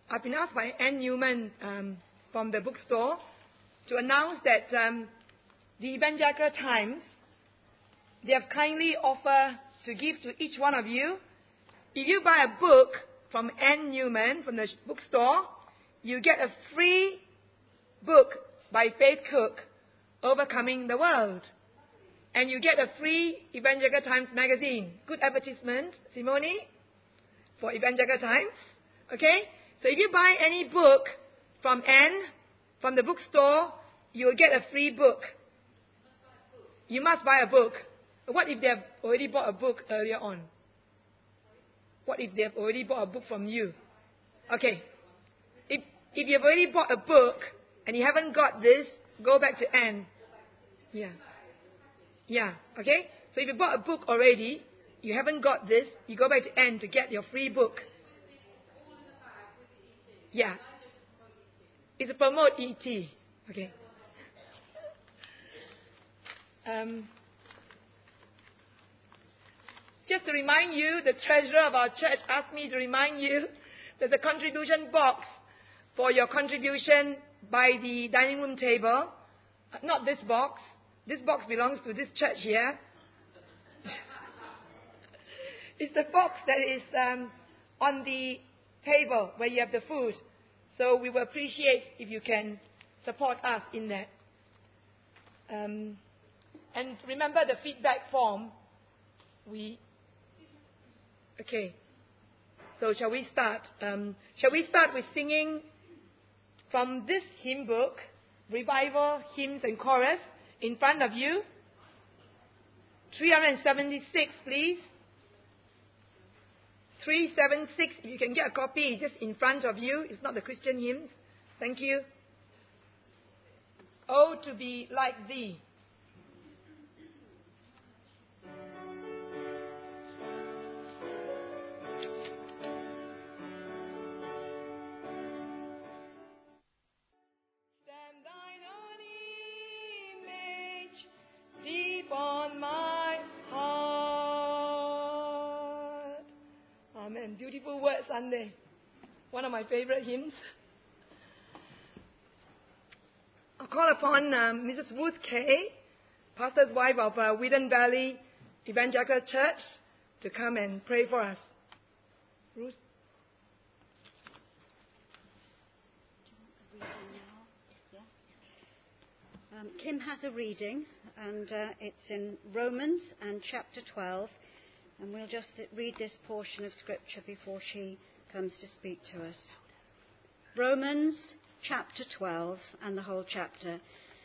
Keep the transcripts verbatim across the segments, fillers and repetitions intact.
I've been asked by Anne Newman um, from the bookstore to announce that um, the Evangelical Times, they have kindly offered to give to each one of you. If you buy a book from Anne Newman from the bookstore, you get a free book by Faith Cook, Overcoming the World. And you get a free Evangelical Times magazine. Good advertisement, Simone, for Evangelical Times. Okay? So if you buy any book from Anne, from the bookstore, you will get a free book. You must buy a book. What if they have already bought a book earlier on? What if they have already bought a book from you? Okay. If, if you've already bought a book and you haven't got this, go back to Anne. Yeah. Yeah, okay? So if you bought a book already, you haven't got this, you go back to Anne to get your free book. Yeah. It's a promote E T. Okay. Um, just to remind you, the treasurer of our church asked me to remind you there's a contribution box for your contribution by the dining room table. Uh, not this box. This box belongs to this church here. It's the box that is um, on the table where you have the food. So we will appreciate if you can support us in that. Um, and remember the feedback form. We okay. So shall we start? Um, shall we start with singing from this hymn book, Revival Hymns and Chorus, in front of you? three seventy-six, please. three seventy-six, if you can get a copy, just in front of you. It's not the Christian hymns. Thank you. Oh, to be like thee. Stand thine own image deep on my heart. Amen. Beautiful words, aren't they? One of my favorite hymns. I'll call upon um, Missus Ruth Kay, pastor's wife of uh, Whedon Valley Evangelical Church, to come and pray for us. Ruth? Um, Kim has a reading, and uh, it's in Romans and chapter twelve, and we'll just read this portion of Scripture before she comes to speak to us. Romans chapter twelve and the whole chapter.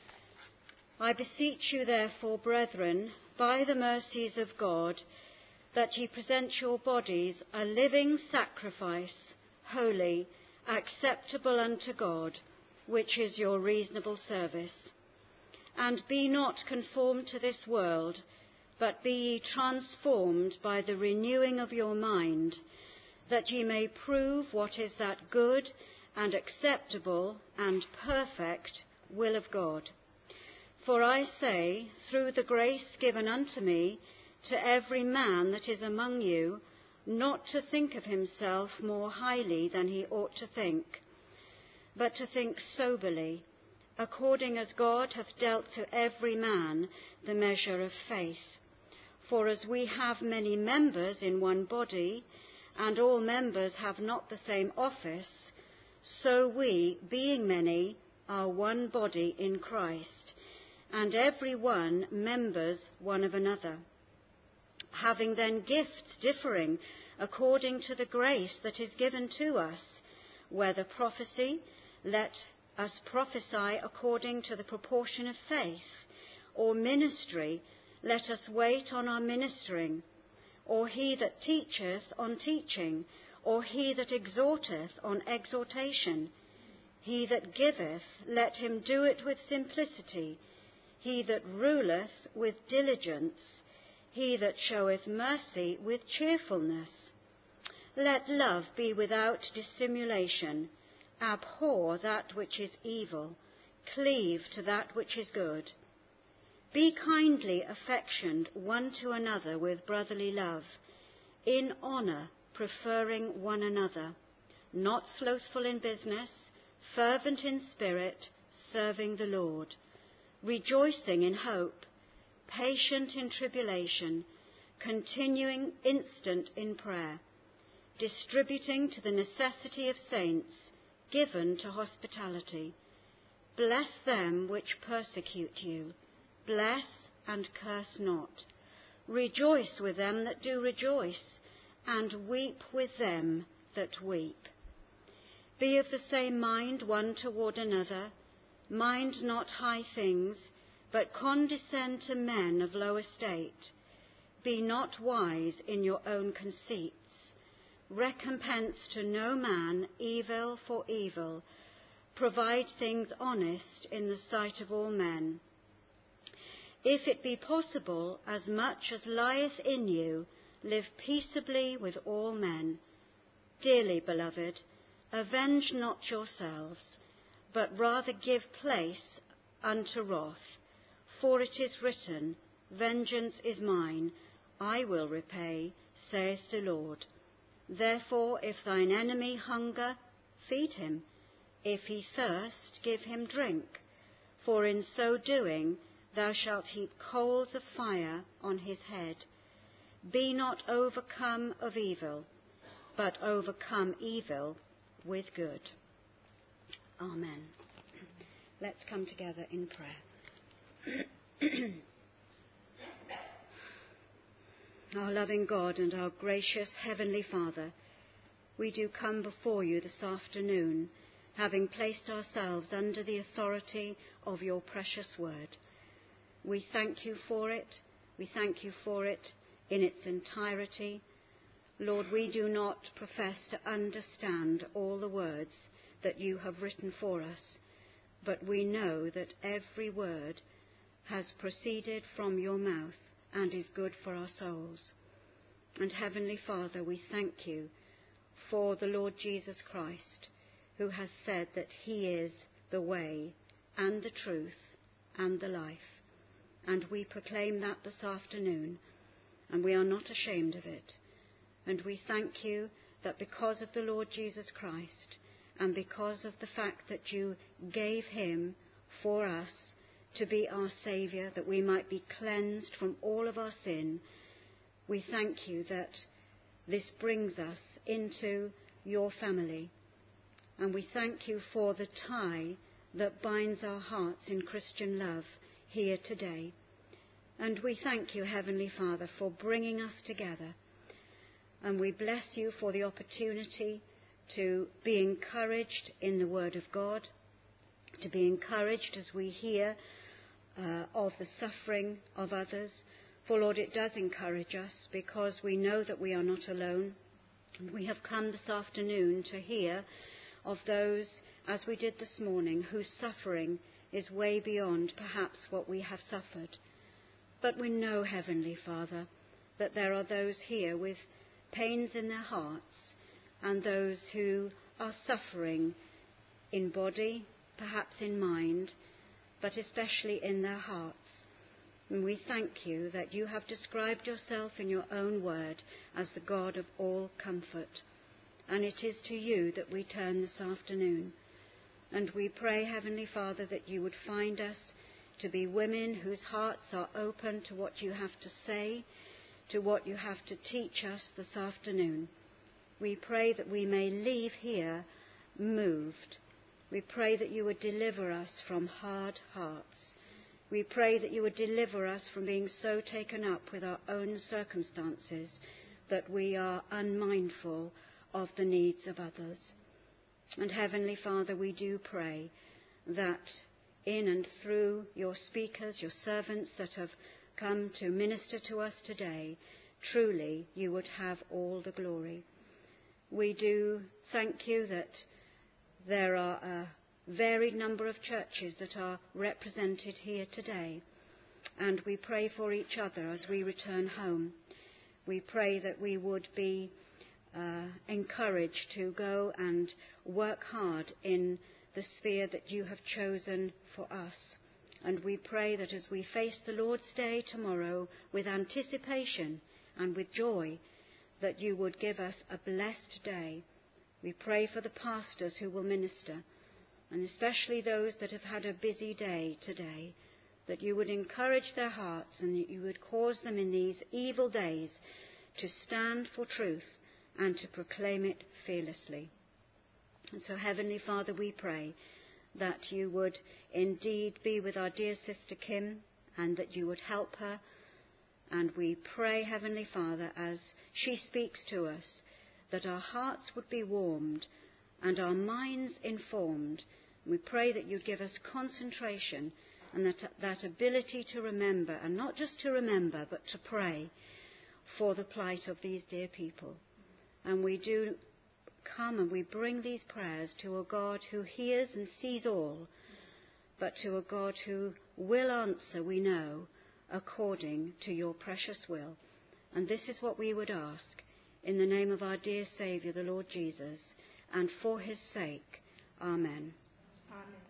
I beseech you therefore, brethren, by the mercies of God, that ye present your bodies a living sacrifice, holy, acceptable unto God, which is your reasonable service. And be not conformed to this world, but be ye transformed by the renewing of your mind, that ye may prove what is that good and acceptable and perfect will of God. For I say, through the grace given unto me, to every man that is among you, not to think of himself more highly than he ought to think, but to think soberly, according as God hath dealt to every man the measure of faith. For as we have many members in one body, and all members have not the same office, so we, being many, are one body in Christ, and every one members one of another. Having then gifts differing according to the grace that is given to us, whether prophecy, let us prophesy according to the proportion of faith, or ministry, let us wait on our ministering, or he that teacheth on teaching, or he that exhorteth on exhortation. He that giveth, let him do it with simplicity. He that ruleth with diligence. He that showeth mercy with cheerfulness. Let love be without dissimulation. Abhor that which is evil. Cleave to that which is good. Be kindly affectioned one to another with brotherly love, in honour preferring one another, not slothful in business, fervent in spirit, serving the Lord, rejoicing in hope, patient in tribulation, continuing instant in prayer, distributing to the necessity of saints, given to hospitality. Bless them which persecute you. Bless and curse not. Rejoice with them that do rejoice, and weep with them that weep. Be of the same mind one toward another. Mind not high things, but condescend to men of low estate. Be not wise in your own conceits. Recompense to no man evil for evil. Provide things honest in the sight of all men. If it be possible, as much as lieth in you, live peaceably with all men. Dearly beloved, avenge not yourselves, but rather give place unto wrath. For it is written, Vengeance is mine, I will repay, saith the Lord. Therefore, if thine enemy hunger, feed him. If he thirst, give him drink. For in so doing, thou shalt heap coals of fire on his head. Be not overcome of evil, but overcome evil with good. Amen. Let's come together in prayer. Our loving God and our gracious Heavenly Father, we do come before you this afternoon, having placed ourselves under the authority of your precious word. We thank you for it. We thank you for it in its entirety. Lord, we do not profess to understand all the words that you have written for us, but we know that every word has proceeded from your mouth and is good for our souls. And Heavenly Father, we thank you for the Lord Jesus Christ, who has said that he is the way and the truth and the life. And we proclaim that this afternoon, and we are not ashamed of it. And we thank you that because of the Lord Jesus Christ, and because of the fact that you gave him for us to be our Saviour, that we might be cleansed from all of our sin, we thank you that this brings us into your family. And we thank you for the tie that binds our hearts in Christian love here today. And we thank you, Heavenly Father, for bringing us together. And we bless you for the opportunity to be encouraged in the Word of God, to be encouraged as we hear uh, of the suffering of others. For, Lord, it does encourage us because we know that we are not alone. And we have come this afternoon to hear of those, as we did this morning, whose suffering is way beyond perhaps what we have suffered. But we know, Heavenly Father, that there are those here with pains in their hearts and those who are suffering in body, perhaps in mind, but especially in their hearts. And we thank you that you have described yourself in your own word as the God of all comfort. And it is to you that we turn this afternoon. And we pray, Heavenly Father, that you would find us to be women whose hearts are open to what you have to say, to what you have to teach us this afternoon. We pray that we may leave here moved. We pray that you would deliver us from hard hearts. We pray that you would deliver us from being so taken up with our own circumstances that we are unmindful of the needs of others. And Heavenly Father, we do pray that in and through your speakers, your servants that have come to minister to us today, truly you would have all the glory. We do thank you that there are a varied number of churches that are represented here today, and we pray for each other as we return home. We pray that we would be uh, encouraged to go and work hard in the sphere that you have chosen for us. And we pray that as we face the Lord's Day tomorrow with anticipation and with joy, that you would give us a blessed day, We pray for the pastors who will minister, and especially those that have had a busy day today, that you would encourage their hearts and that you would cause them in these evil days to stand for truth and to proclaim it fearlessly. And so, Heavenly Father, we pray that you would indeed be with our dear sister Kim and that you would help her. And we pray, Heavenly Father, as she speaks to us, that our hearts would be warmed and our minds informed. We pray that you'd give us concentration and that, that ability to remember, and not just to remember, but to pray for the plight of these dear people. And we do come and we bring these prayers to a God who hears and sees all, but to a God who will answer, we know, according to your precious will. And this is what we would ask in the name of our dear Saviour, the Lord Jesus, and for his sake. Amen. Amen.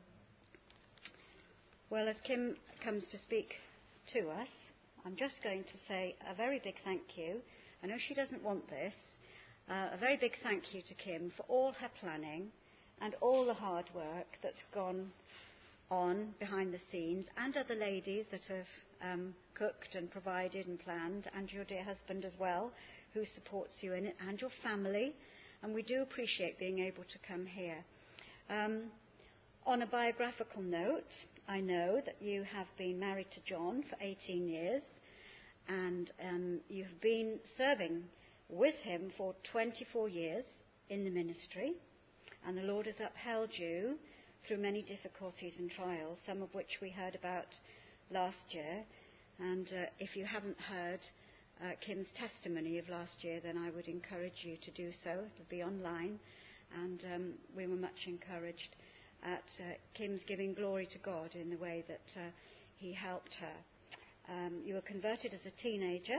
Well, as Kim comes to speak to us, I'm just going to say a very big thank you. I know she doesn't want this. Uh, a very big thank you to Kim for all her planning and all the hard work that's gone on behind the scenes, and other ladies that have um, cooked and provided and planned, and your dear husband as well, who supports you in it, and your family. And we do appreciate being able to come here. Um, on a biographical note, I know that you have been married to John for eighteen years, and um, you've been serving with him for twenty-four years in the ministry, and the Lord has upheld you through many difficulties and trials, some of which we heard about last year. And uh, if you haven't heard uh, Kim's testimony of last year, then I would encourage you to do so. It'll be online, and um, we were much encouraged at uh, Kim's giving glory to God in the way that uh, he helped her. Um, you were converted as a teenager,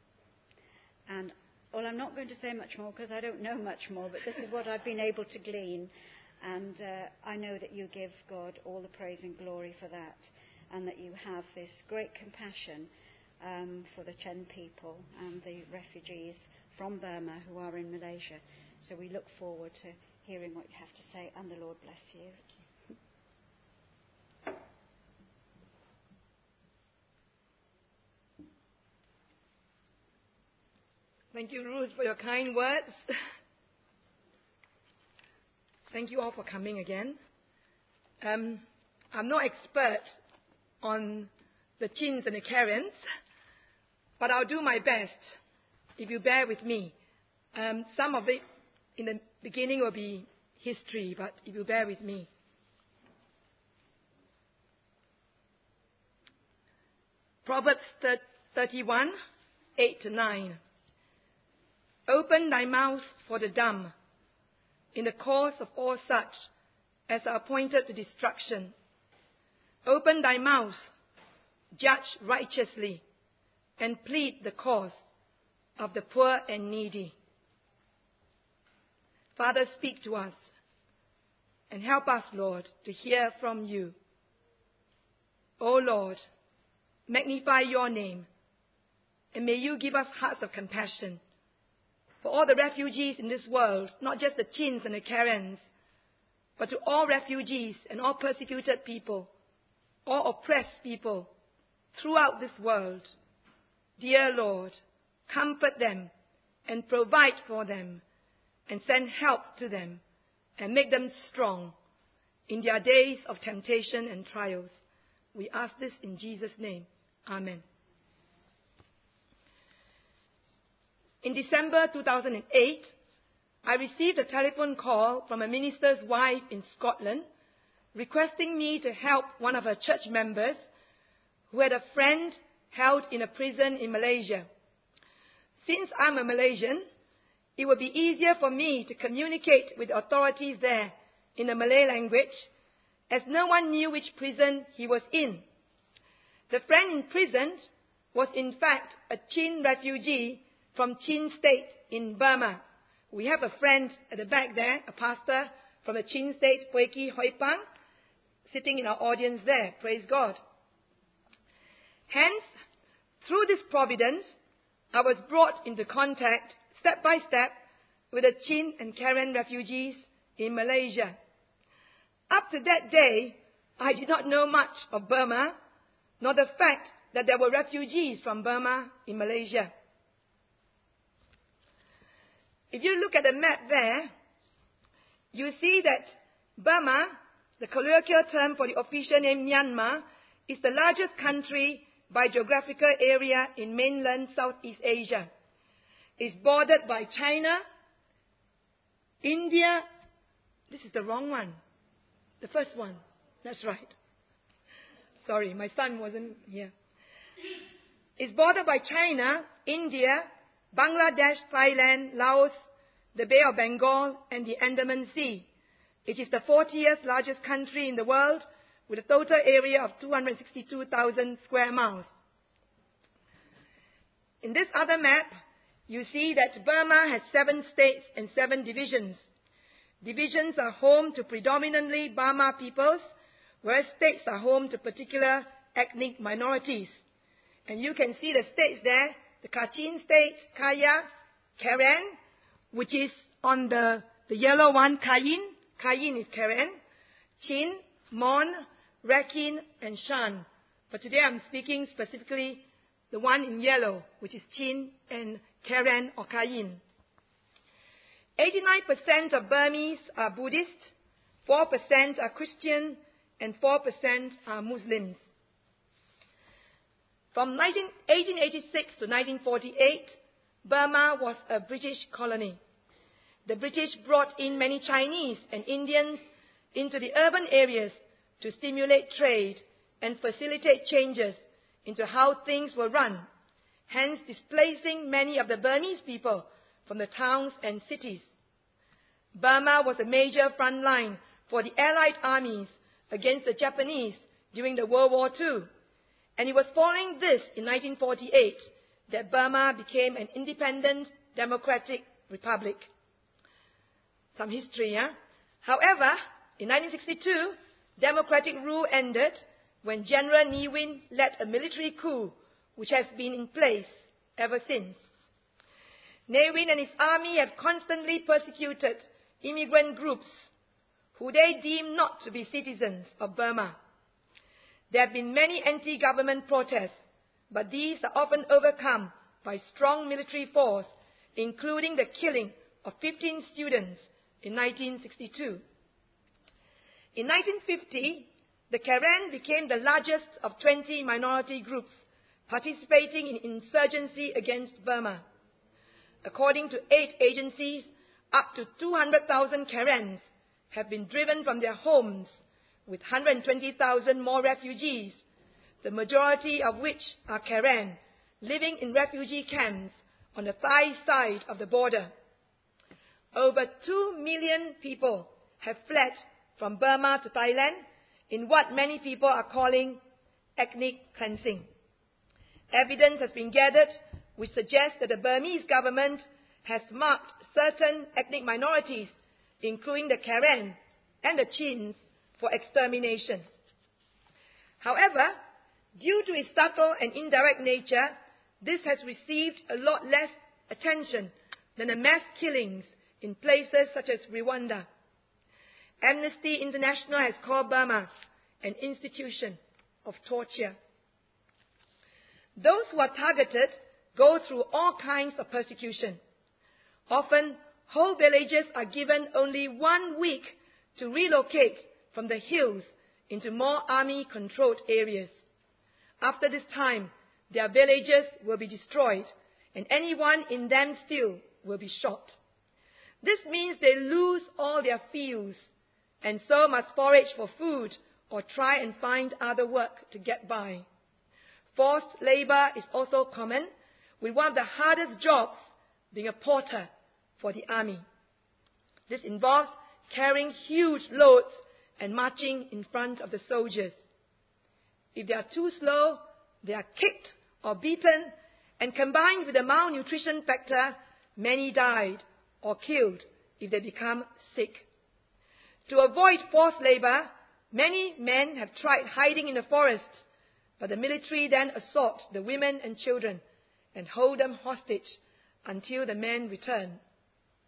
and well, I'm not going to say much more because I don't know much more, but this is what I've been able to glean. And uh, I know that you give God all the praise and glory for that, and that you have this great compassion um, for the Chen people and the refugees from Burma who are in Malaysia. So we look forward to hearing what you have to say, and the Lord bless you. Thank you, Ruth, for your kind words. Thank you all for coming again. Um, I'm no expert on the Chins and the Karens, but I'll do my best if you bear with me. Um, some of it in the beginning will be history, but if you bear with me. Proverbs thirty-one, eight to nine. Open thy mouth for the dumb, in the cause of all such as are appointed to destruction. Open thy mouth, judge righteously, and plead the cause of the poor and needy. Father, speak to us, and help us, Lord, to hear from you. O Lord, magnify your name, and may you give us hearts of compassion for all the refugees in this world, not just the Chins and the Karens, but to all refugees and all persecuted people, all oppressed people throughout this world. Dear Lord, comfort them and provide for them and send help to them and make them strong in their days of temptation and trials. We ask this in Jesus' name. Amen. In December two thousand eight, I received a telephone call from a minister's wife in Scotland requesting me to help one of her church members who had a friend held in a prison in Malaysia. Since I'm a Malaysian, it would be easier for me to communicate with the authorities there in the Malay language, as no one knew which prison he was in. The friend imprisoned was in fact a Chin refugee from Chin State in Burma. We have a friend at the back there, a pastor from the Chin State, Pueki Hoipang, sitting in our audience there. Praise God. Hence, through this providence, I was brought into contact, step by step, with the Chin and Karen refugees in Malaysia. Up to that day, I did not know much of Burma, nor the fact that there were refugees from Burma in Malaysia. If you look at the map there, you see that Burma, the colloquial term for the official name Myanmar, is the largest country by geographical area in mainland Southeast Asia. It's bordered by China, India. This is the wrong one. The first one. That's right. Sorry, my son wasn't here. It's bordered by China, India, Bangladesh, Thailand, Laos, the Bay of Bengal, and the Andaman Sea. It is the fortieth largest country in the world, with a total area of two hundred sixty-two thousand square miles. In this other map, you see that Burma has seven states and seven divisions. Divisions are home to predominantly Burma peoples, whereas states are home to particular ethnic minorities. And you can see the states there, the Kachin state, Kaya, Karen, which is on the, the yellow one, Kayin. Kayin is Karen, Chin, Mon, Rakhine, and Shan. But today I'm speaking specifically the one in yellow, which is Chin and Karen or Kayin. eighty-nine percent of Burmese are Buddhist, four percent are Christian, and four percent are Muslims. From eighteen eighty-six to nineteen forty-eight, Burma was a British colony. The British brought in many Chinese and Indians into the urban areas to stimulate trade and facilitate changes into how things were run, hence displacing many of the Burmese people from the towns and cities. Burma was a major front line for the Allied armies against the Japanese during the World War Two, and it was following this in nineteen forty-eight that Burma became an independent democratic republic. Some history, yeah? However, in nineteen sixty-two, democratic rule ended when General Ne Win led a military coup which has been in place ever since. Ne Win and his army have constantly persecuted immigrant groups who they deem not to be citizens of Burma. There have been many anti-government protests, but these are often overcome by strong military force, including the killing of fifteen students in nineteen sixty-two. In nineteen fifty, the Karen became the largest of twenty minority groups participating in insurgency against Burma. According to aid agencies, up to two hundred thousand Karens have been driven from their homes, with one hundred twenty thousand more refugees, the majority of which are Karen, living in refugee camps on the Thai side of the border. Over two million people have fled from Burma to Thailand in what many people are calling ethnic cleansing. Evidence has been gathered which suggests that the Burmese government has marked certain ethnic minorities, including the Karen and the Chins, for extermination. However, due to its subtle and indirect nature, this has received a lot less attention than the mass killings in places such as Rwanda. Amnesty International has called Burma an institution of torture. Those who are targeted go through all kinds of persecution. Often, whole villages are given only one week to relocate from the hills into more army-controlled areas. After this time, their villages will be destroyed, and anyone in them still will be shot. This means they lose all their fields, and so must forage for food or try and find other work to get by. Forced labor is also common, with one of the hardest jobs being a porter for the army. This involves carrying huge loads and marching in front of the soldiers. If they are too slow, they are kicked or beaten, and combined with the malnutrition factor, many died or killed if they become sick. To avoid forced labor, many men have tried hiding in the forest, but the military then assault the women and children and hold them hostage until the men return.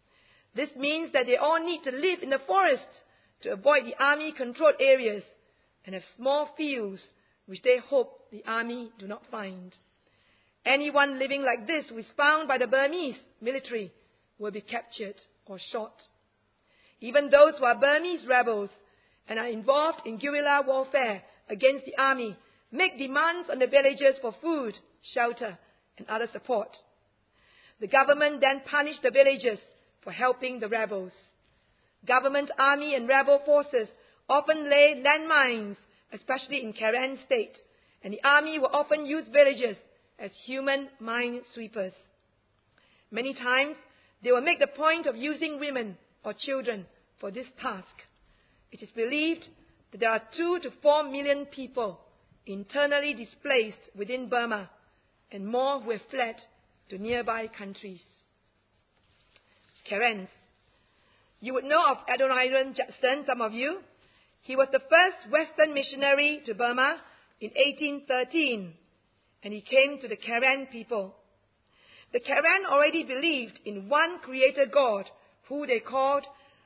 This means that they all need to live in the forest to avoid the army-controlled areas and have small fields which they hope the army do not find. Anyone living like this who is found by the Burmese military will be captured or shot. Even those who are Burmese rebels and are involved in guerrilla warfare against the army make demands on the villagers for food, shelter, and other support. The government then punished the villagers for helping the rebels. Government, army, and rebel forces often lay landmines, especially in Karen state, and the army will often use villagers as human minesweepers. Many times, they will make the point of using women or children for this task. It is believed that there are two to four million people internally displaced within Burma, and more who have fled to nearby countries. Karens. You would know of Adoniram Judson, some of you. He was the first Western missionary to Burma in eighteen thirteen, and he came to the Karen people. The Karen already believed in one creator God, who they called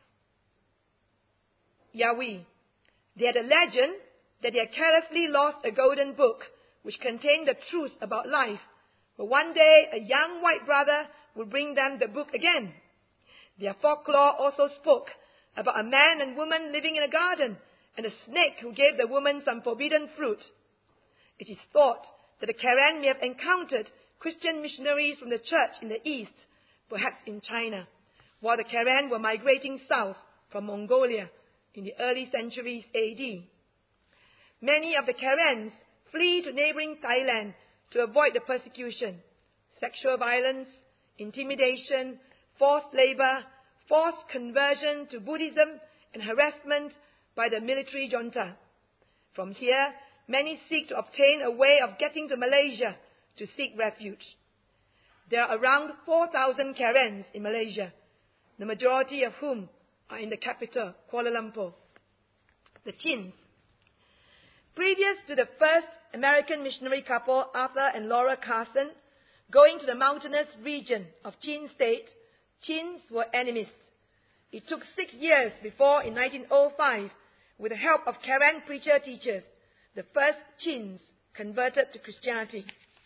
Yahweh. They had a legend that they had carelessly lost a golden book which contained the truth about life, but one day a young white brother would bring them the book again. Their folklore also spoke about a man and woman living in a garden and a snake who gave the woman some forbidden fruit. It is thought that the Karen may have encountered Christian missionaries from the church in the east, perhaps in China, while the Karen were migrating south from Mongolia in the early centuries A D. Many of the Karens flee to neighboring Thailand to avoid the persecution, sexual violence, intimidation, forced labor, forced conversion to Buddhism, and harassment by the military junta. From here, many seek to obtain a way of getting to Malaysia to seek refuge. There are around four thousand Karens in Malaysia, the majority of whom are in the capital, Kuala Lumpur. The Chins. Previous to the first American missionary couple, Arthur and Laura Carson, going to the mountainous region of Chin State, Chins were enemies. It took six years before, in nineteen oh five, with the help of Karen preacher-teachers, the first Chins converted to Christianity.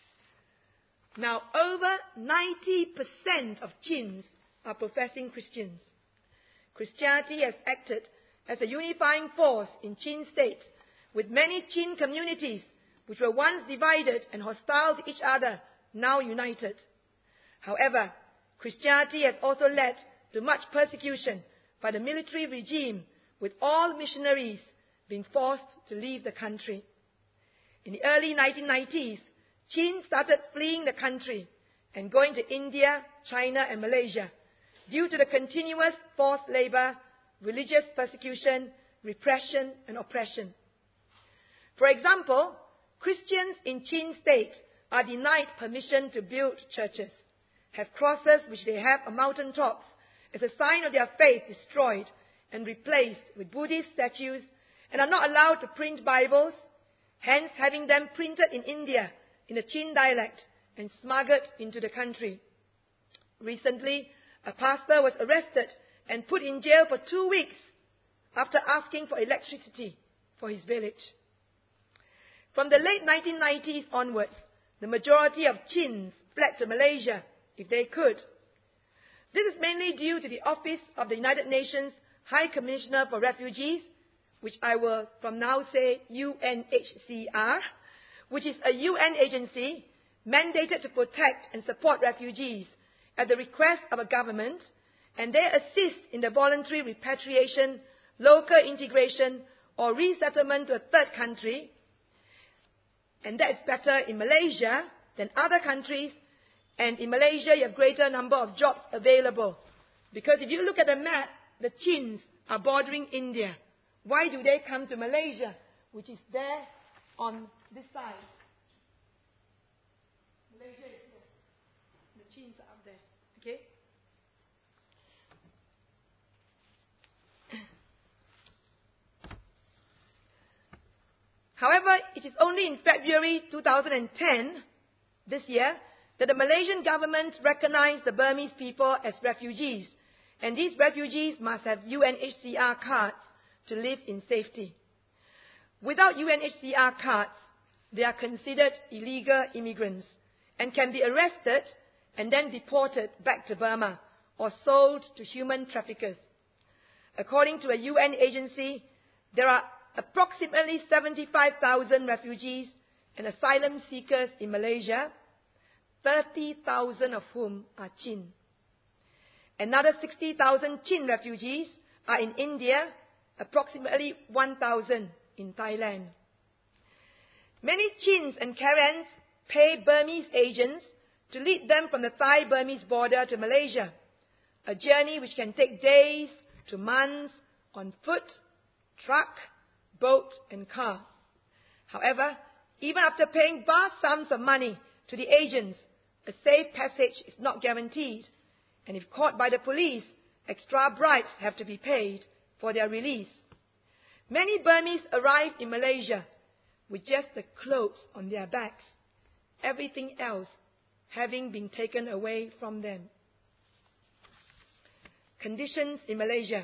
Now, over ninety percent of Chins are professing Christians. Christianity has acted as a unifying force in Chin State, with many Chin communities, which were once divided and hostile to each other, now united. However, Christianity has also led to much persecution by the military regime, with all missionaries being forced to leave the country. In the early nineteen nineties, Chin started fleeing the country and going to India, China, and Malaysia due to the continuous forced labor, religious persecution, repression, and oppression. For example, Christians in Chin State are denied permission to build churches, have crosses which they have on mountain tops as a sign of their faith destroyed and replaced with Buddhist statues, and are not allowed to print Bibles, hence having them printed in India in the Chin dialect and smuggled into the country. Recently, a pastor was arrested and put in jail for two weeks after asking for electricity for his village. From the late nineteen nineties onwards, the majority of Chins fled to Malaysia if they could. This is mainly due to the Office of the United Nations High Commissioner for Refugees, which I will from now say U N H C R, which is a U N agency mandated to protect and support refugees at the request of a government, and they assist in the voluntary repatriation, local integration, or resettlement to a third country. And that is better in Malaysia than other countries. And in Malaysia, you have greater number of jobs available. Because if you look at the map, the Chins are bordering India. Why do they come to Malaysia, which is there on this side? Malaysia is here. The Chins are up there. Okay? However, it is only in February two thousand ten, this year, that the Malaysian government recognized the Burmese people as refugees and these refugees must have U N H C R cards to live in safety. Without U N H C R cards, they are considered illegal immigrants and can be arrested and then deported back to Burma or sold to human traffickers. According to a U N agency, there are approximately seventy-five thousand refugees and asylum seekers in Malaysia, thirty thousand of whom are Chin. Another sixty thousand Chin refugees are in India, approximately one thousand in Thailand. Many Chins and Karens pay Burmese agents to lead them from the Thai-Burmese border to Malaysia, a journey which can take days to months on foot, truck, boat and car. However, even after paying vast sums of money to the agents, a safe passage is not guaranteed, and if caught by the police, extra bribes have to be paid for their release. Many Burmese arrive in Malaysia with just the clothes on their backs, everything else having been taken away from them. Conditions in Malaysia.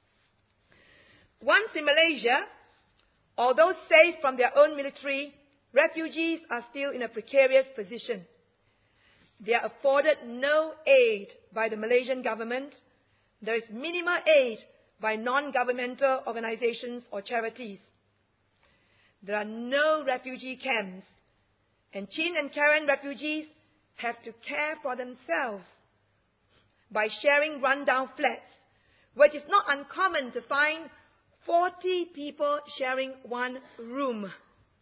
Once in Malaysia, although safe from their own military, refugees are still in a precarious position. They are afforded no aid by the Malaysian government. There is minimal aid by non-governmental organizations or charities. There are no refugee camps, and Chin and Karen refugees have to care for themselves by sharing rundown flats, which is not uncommon to find forty people sharing one room,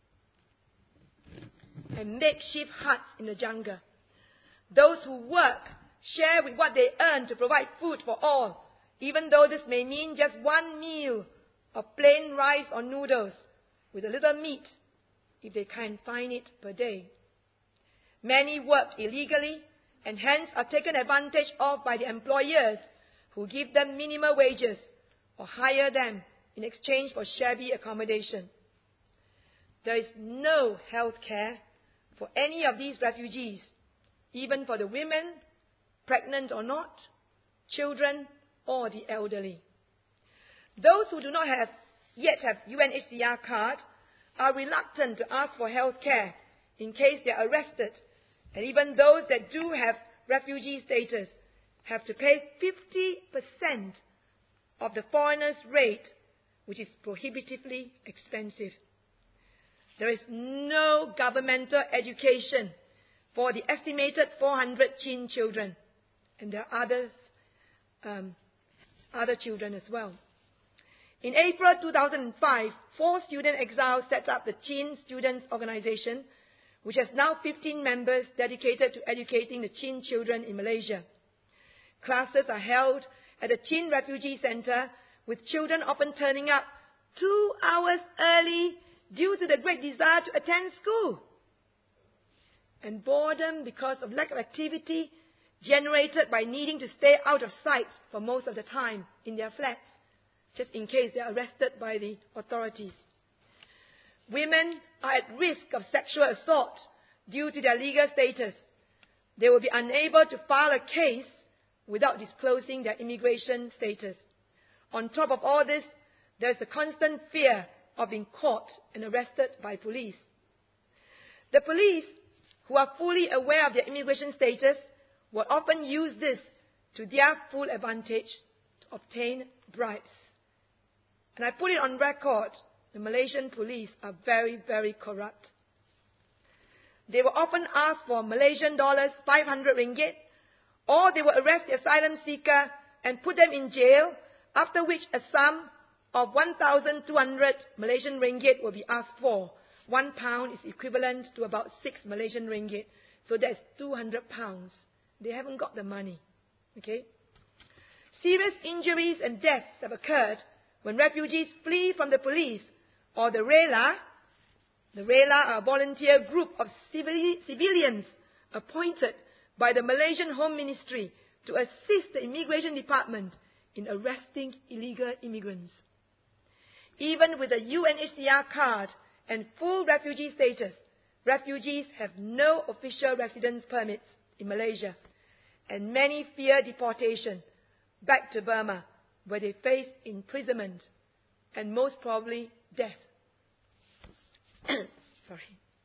and makeshift huts in the jungle. Those who work share with what they earn to provide food for all, even though this may mean just one meal of plain rice or noodles with a little meat, if they can find it per day. Many work illegally and hence are taken advantage of by the employers who give them minimal wages or hire them in exchange for shabby accommodation. There is no health care for any of these refugees, even for the women, pregnant or not, children or the elderly. Those who do not have yet have U N H C R card are reluctant to ask for health care in case they are arrested, and even those that do have refugee status have to pay fifty percent of the foreigner's rate, which is prohibitively expensive. There is no governmental education for the estimated four hundred Chin children, and there are others, um, other children as well. In April two thousand five, four student exiles set up the Chin Students Organization, which has now fifteen members dedicated to educating the Chin children in Malaysia. Classes are held at the Chin Refugee Center, with children often turning up two hours early due to the great desire to attend school, and boredom because of lack of activity generated by needing to stay out of sight for most of the time in their flats, just in case they are arrested by the authorities. Women are at risk of sexual assault due to their legal status. They will be unable to file a case without disclosing their immigration status. On top of all this, there is a constant fear of being caught and arrested by police. The police, who are fully aware of their immigration status, will often use this to their full advantage to obtain bribes. And I put it on record, the Malaysian police are very, very corrupt. They will often ask for Malaysian dollars five hundred ringgit, or they will arrest the asylum seeker and put them in jail, after which a sum of one thousand two hundred Malaysian ringgit will be asked for. One pound is equivalent to about six Malaysian ringgit. So that's two hundred pounds. They haven't got the money. Okay? Serious injuries and deaths have occurred when refugees flee from the police or the Rela. The Rela are a volunteer group of civili- civilians appointed by the Malaysian Home Ministry to assist the Immigration Department in arresting illegal immigrants. Even with a U N H C R card and full refugee status, refugees have no official residence permits in Malaysia, and many fear deportation back to Burma, where they faced imprisonment and most probably death. Sorry.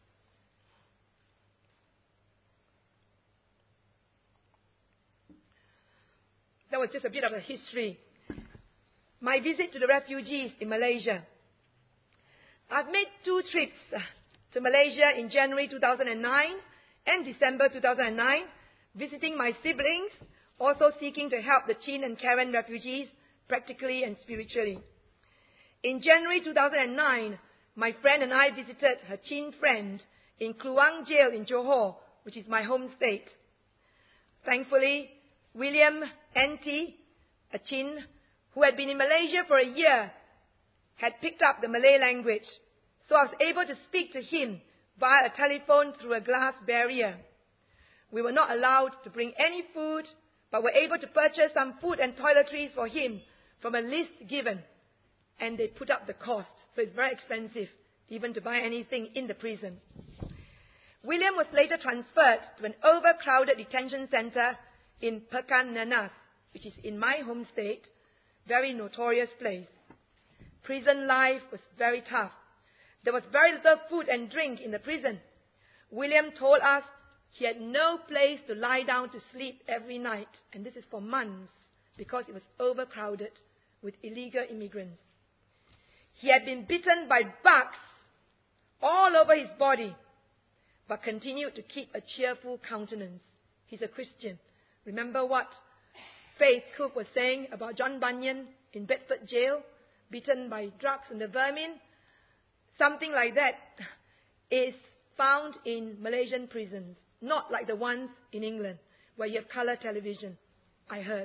That was just a bit of a history. My visit to the refugees in Malaysia. I've made two trips to Malaysia in January two thousand nine and December two thousand nine, visiting my siblings, also seeking to help the Chin and Karen refugees practically and spiritually. In January two thousand nine, my friend and I visited her Chin friend in Kluang Jail in Johor, which is my home state. Thankfully, William N T, a Chin who had been in Malaysia for a year, had picked up the Malay language, so I was able to speak to him via a telephone through a glass barrier. We were not allowed to bring any food, but were able to purchase some food and toiletries for him from a list given. And they put up the cost, so it's very expensive even to buy anything in the prison. William was later transferred to an overcrowded detention center in Pekan Nanas, which is in my home state, very notorious place. Prison life was very tough. There was very little food and drink in the prison. William told us he had no place to lie down to sleep every night, and this is for months, because it was overcrowded with illegal immigrants. He had been bitten by bugs all over his body, but continued to keep a cheerful countenance. He's a Christian. Remember what Faith Cook was saying about John Bunyan in Bedford Jail, bitten by drugs and the vermin? Something like that is found in Malaysian prisons, not like the ones in England, where you have colour television, I heard.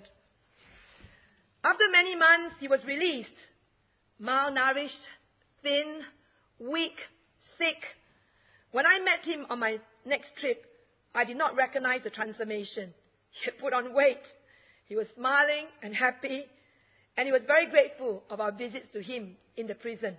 After many months, he was released, malnourished, thin, weak, sick. When I met him on my next trip, I did not recognize the transformation. He had put on weight. He was smiling and happy, and he was very grateful of our visits to him in the prison.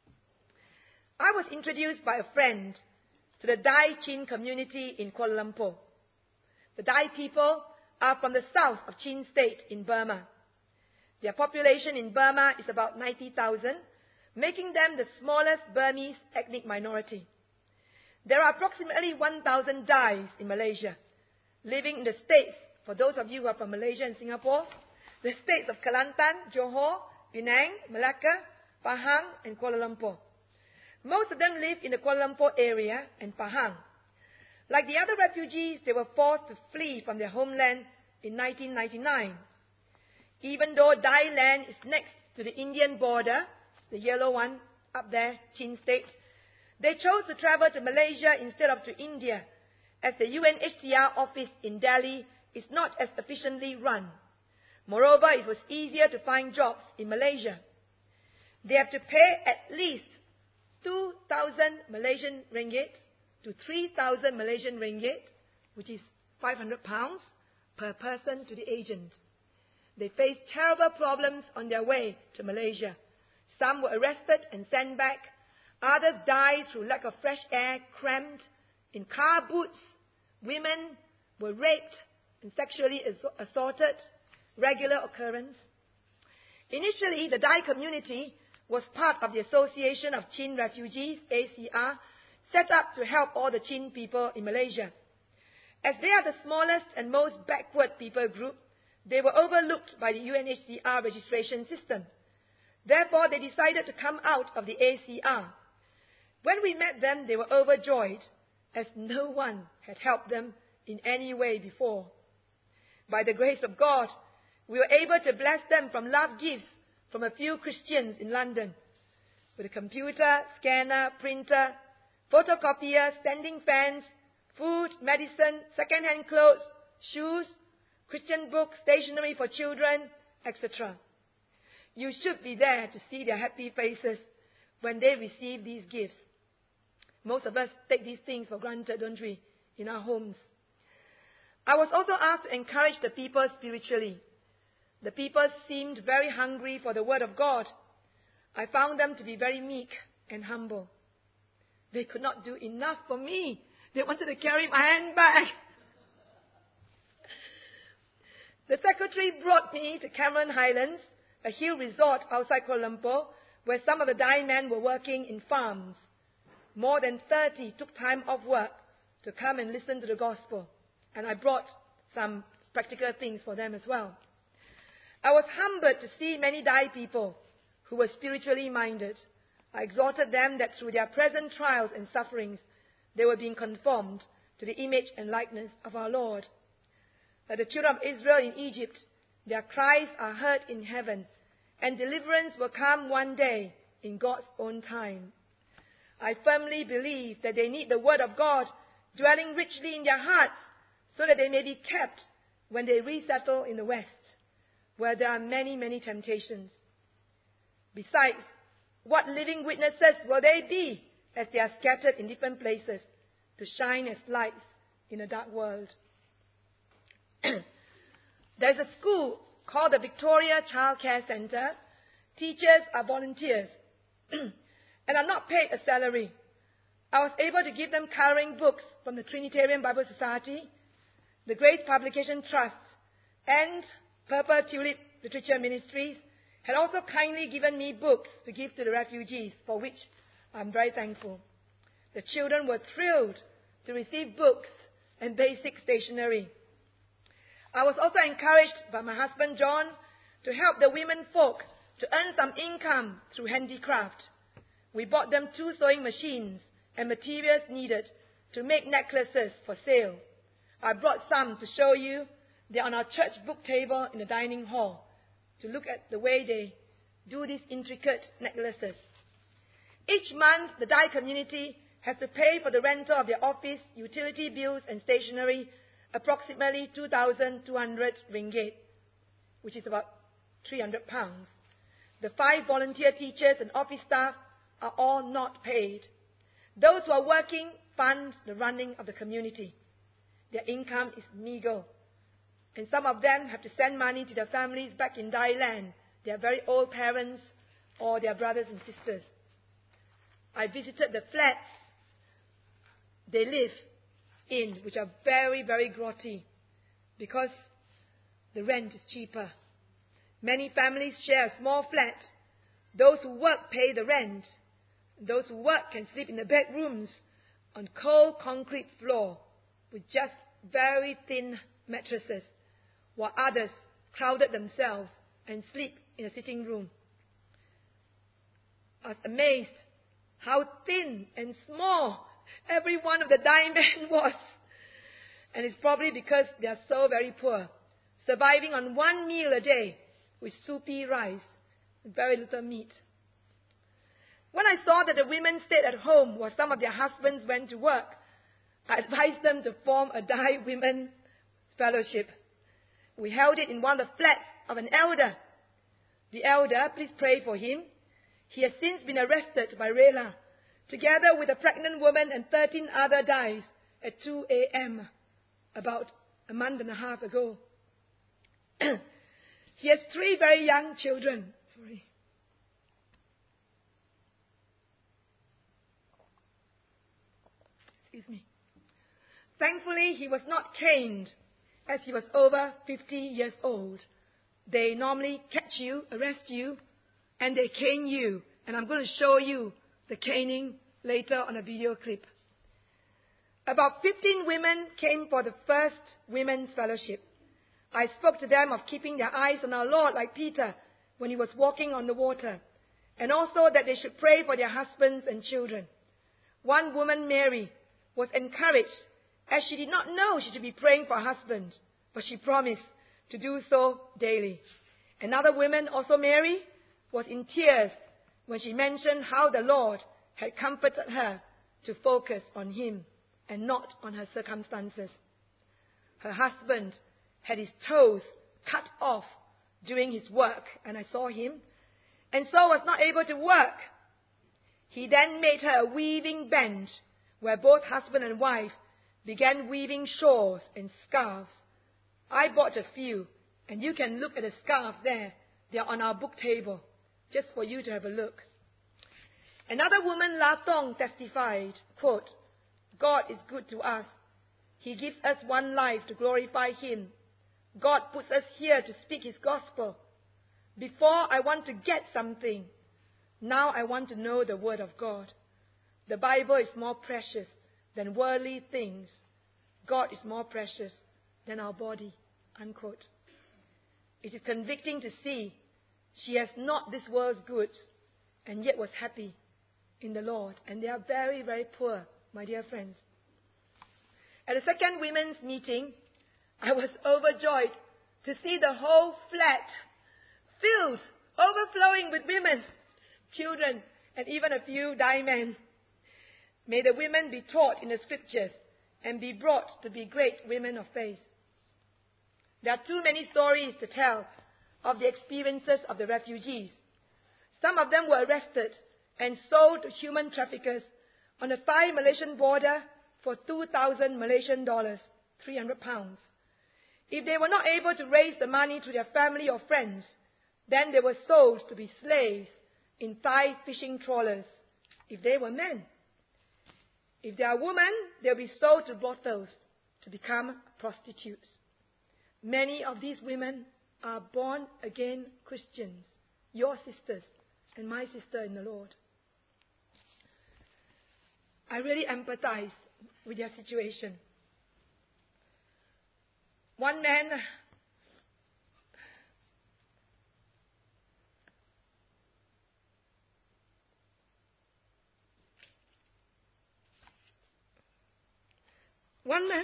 I was introduced by a friend to the Dai Chin community in Kuala Lumpur. The Dai people are from the south of Chin State in Burma. Their population in Burma is about ninety thousand, making them the smallest Burmese ethnic minority. There are approximately one thousand Dais in Malaysia, living in the states, for those of you who are from Malaysia and Singapore, the states of Kelantan, Johor, Penang, Malacca, Pahang, and Kuala Lumpur. Most of them live in the Kuala Lumpur area and Pahang. Like the other refugees, they were forced to flee from their homeland in nineteen ninety-nine. Even though Dai land is next to the Indian border, the yellow one up there, Chin State, they chose to travel to Malaysia instead of to India, as the U N H C R office in Delhi is not as efficiently run. Moreover, it was easier to find jobs in Malaysia. They have to pay at least two thousand Malaysian ringgit to three thousand Malaysian ringgit, which is five hundred pounds, per person to the agent. They faced terrible problems on their way to Malaysia. Some were arrested and sent back. Others died through lack of fresh air, cramped in car boots. Women were raped and sexually assaulted, regular occurrence. Initially, the Dai community was part of the Association of Chin Refugees, A C R, set up to help all the Chin people in Malaysia. As they are the smallest and most backward people group, they were overlooked by the U N H C R registration system. Therefore, they decided to come out of the A C R. When we met them, they were overjoyed, as no one had helped them in any way before. By the grace of God, we were able to bless them from love gifts from a few Christians in London, with a computer, scanner, printer, photocopier, standing fans, food, medicine, second-hand clothes, shoes, Christian books, stationery for children, et cetera. You should be there to see their happy faces when they receive these gifts. Most of us take these things for granted, don't we, in our homes. I was also asked to encourage the people spiritually. The people seemed very hungry for the word of God. I found them to be very meek and humble. They could not do enough for me. They wanted to carry my handbag. The secretary brought me to Cameron Highlands, a hill resort outside Kuala Lumpur, where some of the Dai men were working in farms. More than thirty took time off work to come and listen to the gospel, and I brought some practical things for them as well. I was humbled to see many Dai people who were spiritually minded. I exhorted them that through their present trials and sufferings, they were being conformed to the image and likeness of our Lord. Like the children of Israel in Egypt, their cries are heard in heaven, and deliverance will come one day in God's own time. I firmly believe that they need the Word of God dwelling richly in their hearts, so that they may be kept when they resettle in the West, where there are many, many temptations. Besides, what living witnesses will they be as they are scattered in different places to shine as lights in a dark world? There's a school called the Victoria Child Care Centre. Teachers are volunteers and are not paid a salary. I was able to give them coloring books from the Trinitarian Bible Society, the Grace Publication Trust, and Purple Tulip Literature Ministries had also kindly given me books to give to the refugees, for which I'm very thankful. The children were thrilled to receive books and basic stationery. I was also encouraged by my husband John to help the women folk to earn some income through handicraft. We bought them two sewing machines and materials needed to make necklaces for sale. I brought some to show you. They're on our church book table in the dining hall to look at the way they do these intricate necklaces. Each month, the Dai community has to pay for the rental of their office, utility bills and stationery, approximately two thousand two hundred ringgit, which is about three hundred pounds. The five volunteer teachers and office staff are all not paid. Those who are working fund the running of the community. Their income is meager, and some of them have to send money to their families back in Dai land, their very old parents or their brothers and sisters. I visited the flats they live in, which are very, very grotty, because the rent is cheaper. Many families share a small flat. Those who work pay the rent. Those who work can sleep in the bedrooms on cold concrete floor with just very thin mattresses, while others crowded themselves and sleep in a sitting room. I was amazed how thin and small every one of the Dai men was. And it's probably because they are so very poor, surviving on one meal a day with soupy rice and very little meat. When I saw that the women stayed at home while some of their husbands went to work, I advised them to form a Dai Women Fellowship. We held it in one of the flats of an elder. The elder, please pray for him. He has since been arrested by Rela, together with a pregnant woman and thirteen other Dais at two a.m. about a month and a half ago. He has three very young children. Sorry. Excuse me. Thankfully, he was not caned, as he was over fifty years old. They normally catch you, arrest you, and they cane you. And I'm going to show you the caning later on a video clip. About fifteen women came for the first Women's Fellowship. I spoke to them of keeping their eyes on our Lord like Peter when he was walking on the water, and also that they should pray for their husbands and children. One woman, Mary, was encouraged as she did not know she should be praying for her husband, but she promised to do so daily. Another woman, also Mary, was in tears when she mentioned how the Lord had comforted her to focus on him and not on her circumstances. Her husband had his toes cut off doing his work, and I saw him, and so was not able to work. He then made her a weaving bench where both husband and wife began weaving shawls and scarves. I bought a few, and you can look at the scarves there. They are on our book table, just for you to have a look. Another woman, La Tong, testified, quote, "God is good to us. He gives us one life to glorify him. God puts us here to speak His gospel. Before I want to get something, now I want to know the Word of God. The Bible is more precious than worldly things. God is more precious than our body. Unquote. It is convicting to see she has not this world's goods and yet was happy in the Lord. And they are very, very poor, my dear friends. At the second women's meeting, I was overjoyed to see the whole flat filled, overflowing with women, children, and even a few dying men. May the women be taught in the scriptures and be brought to be great women of faith. There are too many stories to tell of the experiences of the refugees. Some of them were arrested and sold to human traffickers on the Thai Malaysian border for two thousand Malaysian dollars, three hundred pounds. If they were not able to raise the money to their family or friends, then they were sold to be slaves in Thai fishing trawlers, if they were men. If they are women, they'll be sold to brothels to become prostitutes. Many of these women are born-again Christians, your sisters and my sister in the Lord. I really empathize with their situation. One man One man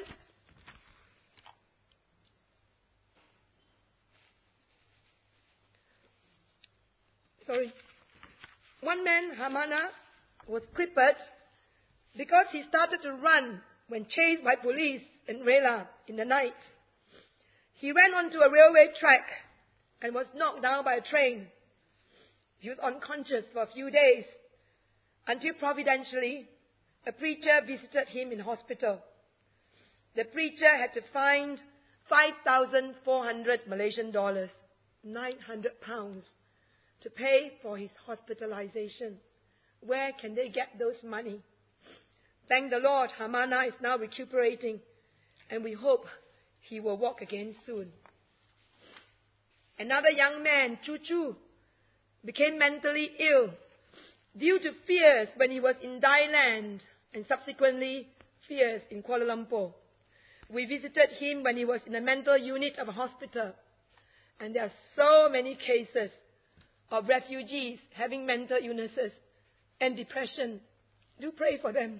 Sorry. One man, Hamana, was crippled because he started to run when chased by police in Rela in the night. He ran onto a railway track and was knocked down by a train. He was unconscious for a few days until providentially a preacher visited him in hospital. The preacher had to find five thousand four hundred Malaysian dollars, nine hundred pounds, to pay for his hospitalization. Where can they get those money? Thank the Lord, Hamana is now recuperating, and we hope he will walk again soon. Another young man, Chuchu, became mentally ill due to fears when he was in Thailand and subsequently fears in Kuala Lumpur. We visited him when he was in a mental unit of a hospital, and there are so many cases of refugees having mental illnesses and depression. Do pray for them.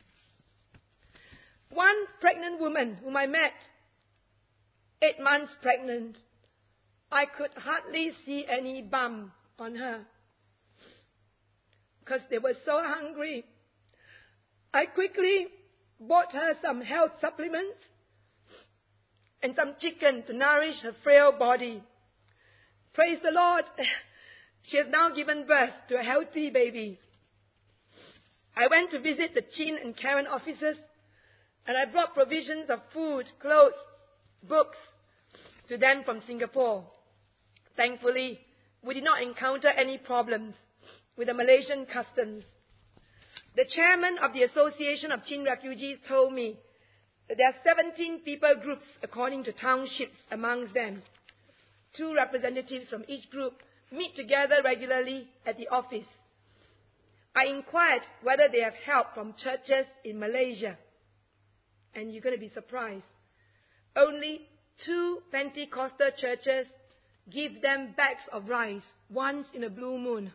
One pregnant woman whom I met, eight months pregnant, I could hardly see any bum on her because they were so hungry. I quickly bought her some health supplements and some chicken to nourish her frail body. Praise the Lord. She has now given birth to a healthy baby. I went to visit the Chin and Karen offices, and I brought provisions of food, clothes, books to them from Singapore. Thankfully, we did not encounter any problems with the Malaysian customs. The chairman of the Association of Chin Refugees told me that there are seventeen people groups according to townships amongst them. Two representatives from each group meet together regularly at the office. I inquired whether they have help from churches in Malaysia. And you're going to be surprised. Only two Pentecostal churches give them bags of rice once in a blue moon.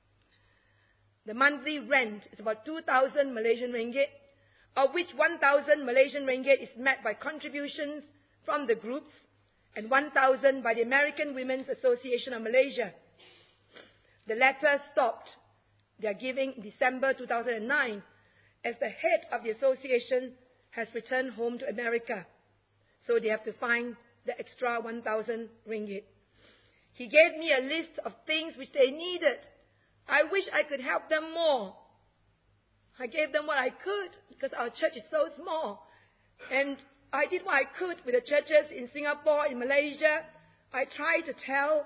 The monthly rent is about two thousand Malaysian ringgit, of which one thousand Malaysian ringgit is met by contributions from the groups and one thousand by the American Women's Association of Malaysia. The latter stopped their giving in December two thousand nine as the head of the association has returned home to America. So they have to find the extra one thousand ringgit. He gave me a list of things which they needed. I wish I could help them more. I gave them what I could because our church is so small. And I did what I could with the churches in Singapore, in Malaysia. I tried to tell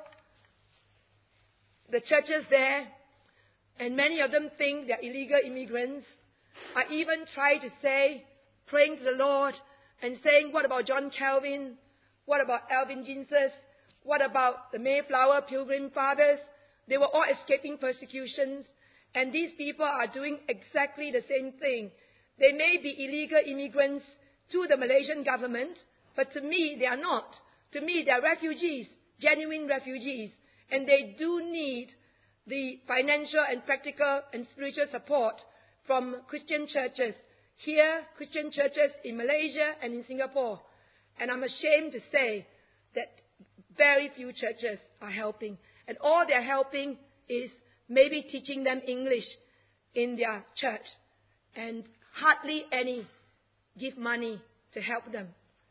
the churches there, and many of them think they're illegal immigrants. I even tried to say, praying to the Lord and saying, what about John Calvin? What about Albigenses? What about the Mayflower Pilgrim Fathers? They were all escaping persecutions, and these people are doing exactly the same thing. They may be illegal immigrants to the Malaysian government, but to me, they are not. To me, they are refugees, genuine refugees, and they do need the financial and practical and spiritual support from Christian churches here, Christian churches in Malaysia and in Singapore. And I'm ashamed to say that very few churches are helping. And all they're helping is maybe teaching them English in their church. And hardly any give money to help them.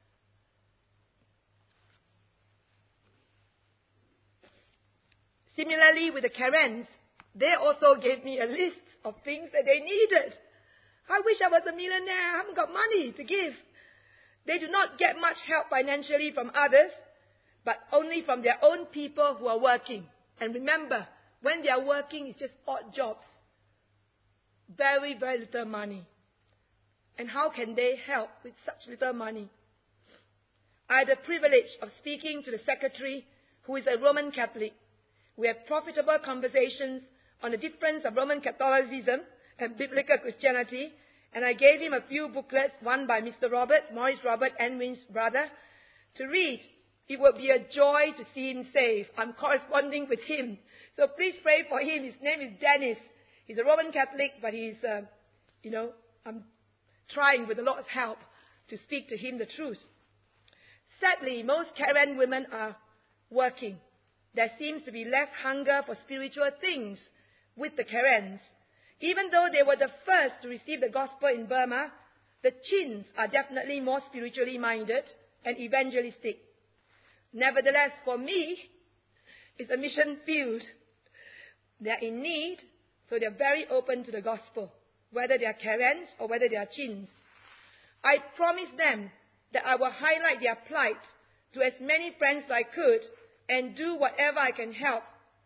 Similarly, with the Karens, they also gave me a list of things that they needed. I wish I was a millionaire. I haven't got money to give. They do not get much help financially from others, but only from their own people who are working. And remember, when they are working, it's just odd jobs. Very, very little money. And how can they help with such little money? I had the privilege of speaking to the secretary, who is a Roman Catholic. We had profitable conversations on the difference of Roman Catholicism and biblical Christianity, and I gave him a few booklets, one by Mister Robert, Maurice Robert, Edwin's brother, to read. It would be a joy to see him saved. I'm corresponding with him. So please pray for him. His name is Dennis. He's a Roman Catholic, but he's, uh, you know, I'm trying with the Lord's help to speak to him the truth. Sadly, most Karen women are working. There seems to be less hunger for spiritual things with the Karens. Even though they were the first to receive the gospel in Burma, the Chins are definitely more spiritually minded and evangelistic. Nevertheless, for me, it's a mission field. They're in need, so they're very open to the gospel, whether they are Karens or whether they are Chins. I promised them that I will highlight their plight to as many friends as I could and do whatever I can help.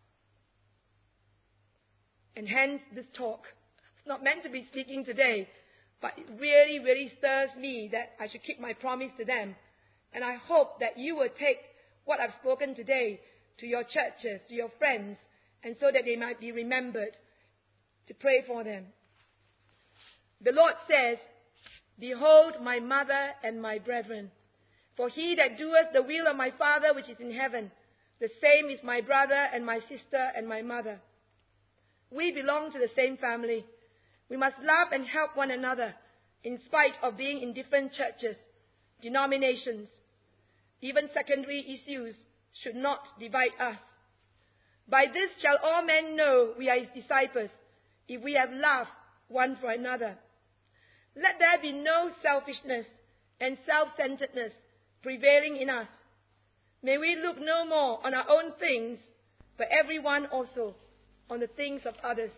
And hence this talk. It's not meant to be speaking today, but it really, really stirs me that I should keep my promise to them. And I hope that you will take what I've spoken today to your churches, to your friends, and so that they might be remembered, to pray for them. The Lord says, "Behold my mother and my brethren, for he that doeth the will of my Father which is in heaven, the same is my brother and my sister and my mother." We belong to the same family. We must love and help one another in spite of being in different churches, denominations. Even secondary issues should not divide us. By this shall all men know we are his disciples, if we have love one for another. Let there be no selfishness and self-centeredness prevailing in us. May we look no more on our own things, but everyone also on the things of others.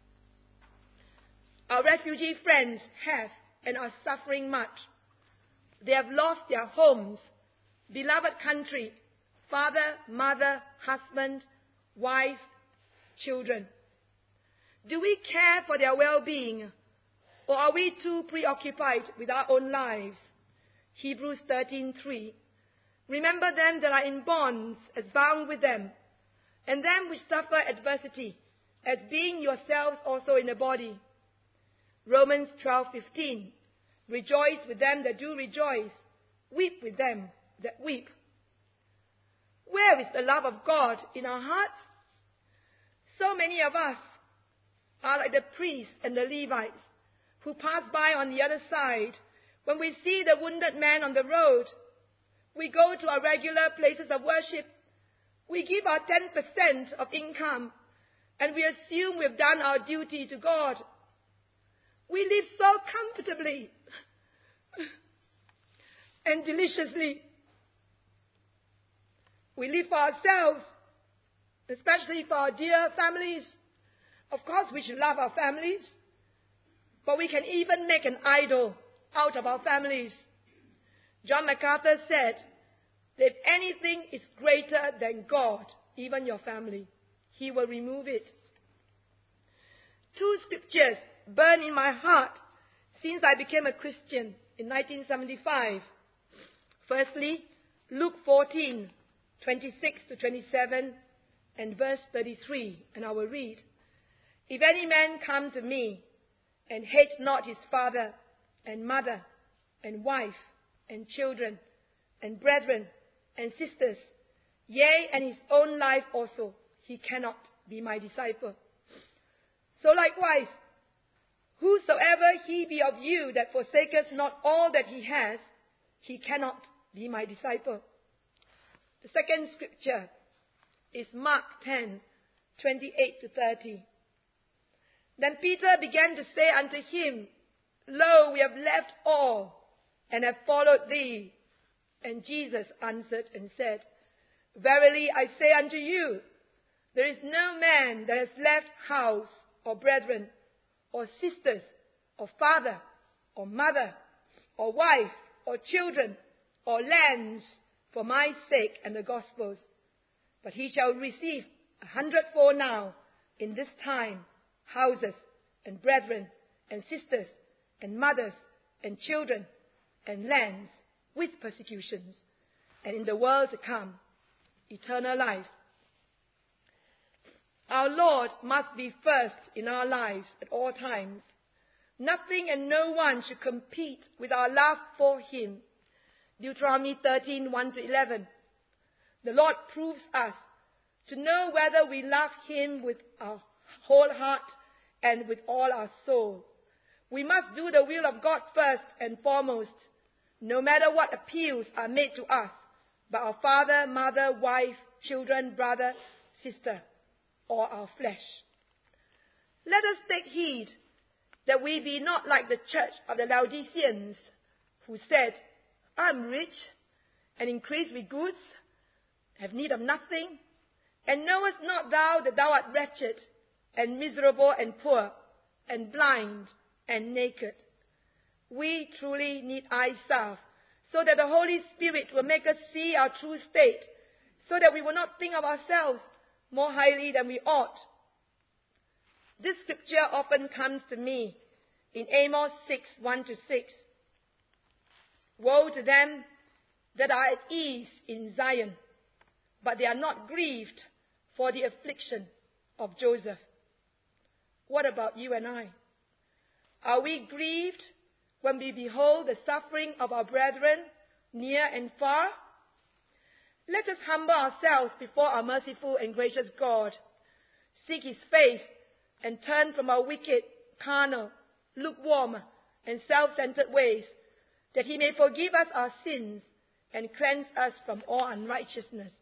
Our refugee friends have and are suffering much. They have lost their homes, beloved country, father, mother, husband, wife, children. Do we care for their well-being, or are we too preoccupied with our own lives? Hebrews thirteen three. Remember them that are in bonds as bound with them, and them which suffer adversity, as being yourselves also in the body. Romans twelve fifteen. Rejoice with them that do rejoice. Weep with them that weep. Where is the love of God in our hearts? So many of us are like the priests and the Levites who pass by on the other side. When we see the wounded man on the road, we go to our regular places of worship. We give our ten percent of income, and we assume we've done our duty to God. We live so comfortably and deliciously. We live for ourselves, especially for our dear families. Of course, we should love our families, but we can even make an idol out of our families. John MacArthur said that if anything is greater than God, even your family, he will remove it. Two scriptures burn in my heart since I became a Christian in nineteen seventy-five. Firstly, Luke fourteen, twenty-six to twenty-seven, and verse thirty-three, and I will read. If any man come to me, and hate not his father, and mother, and wife, and children, and brethren, and sisters, yea, and his own life also, he cannot be my disciple. So likewise, whosoever he be of you that forsaketh not all that he has, he cannot be my disciple. The second scripture is Mark ten, twenty-eight to thirty. Then Peter began to say unto him, Lo, we have left all, and have followed thee. And Jesus answered and said, Verily I say unto you, there is no man that has left house, or brethren, or sisters, or father, or mother, or wife, or children, or lands, for my sake and the gospel's, but he shall receive a hundredfold now, in this time, houses, and brethren, and sisters, and mothers, and children, and lands, with persecutions, and in the world to come, eternal life. Our Lord must be first in our lives at all times. Nothing and no one should compete with our love for Him. Deuteronomy thirteen, one to eleven. The Lord proves us to know whether we love Him with our whole heart and with all our soul. We must do the will of God first and foremost, no matter what appeals are made to us by our father, mother, wife, children, brother, sister, or our flesh. Let us take heed that we be not like the church of the Laodiceans, who said, I am rich, and increase with goods, have need of nothing, and knowest not thou that thou art wretched, and miserable, and poor, and blind, and naked? We truly need eye salve, so that the Holy Spirit will make us see our true state, so that we will not think of ourselves more highly than we ought. This scripture often comes to me in Amos six, one to six. Woe to them that are at ease in Zion, but they are not grieved for the affliction of Joseph. What about you and I? Are we grieved when we behold the suffering of our brethren near and far? Let us humble ourselves before our merciful and gracious God, seek His face, and turn from our wicked, carnal, lukewarm, and self-centered ways, that He may forgive us our sins and cleanse us from all unrighteousness.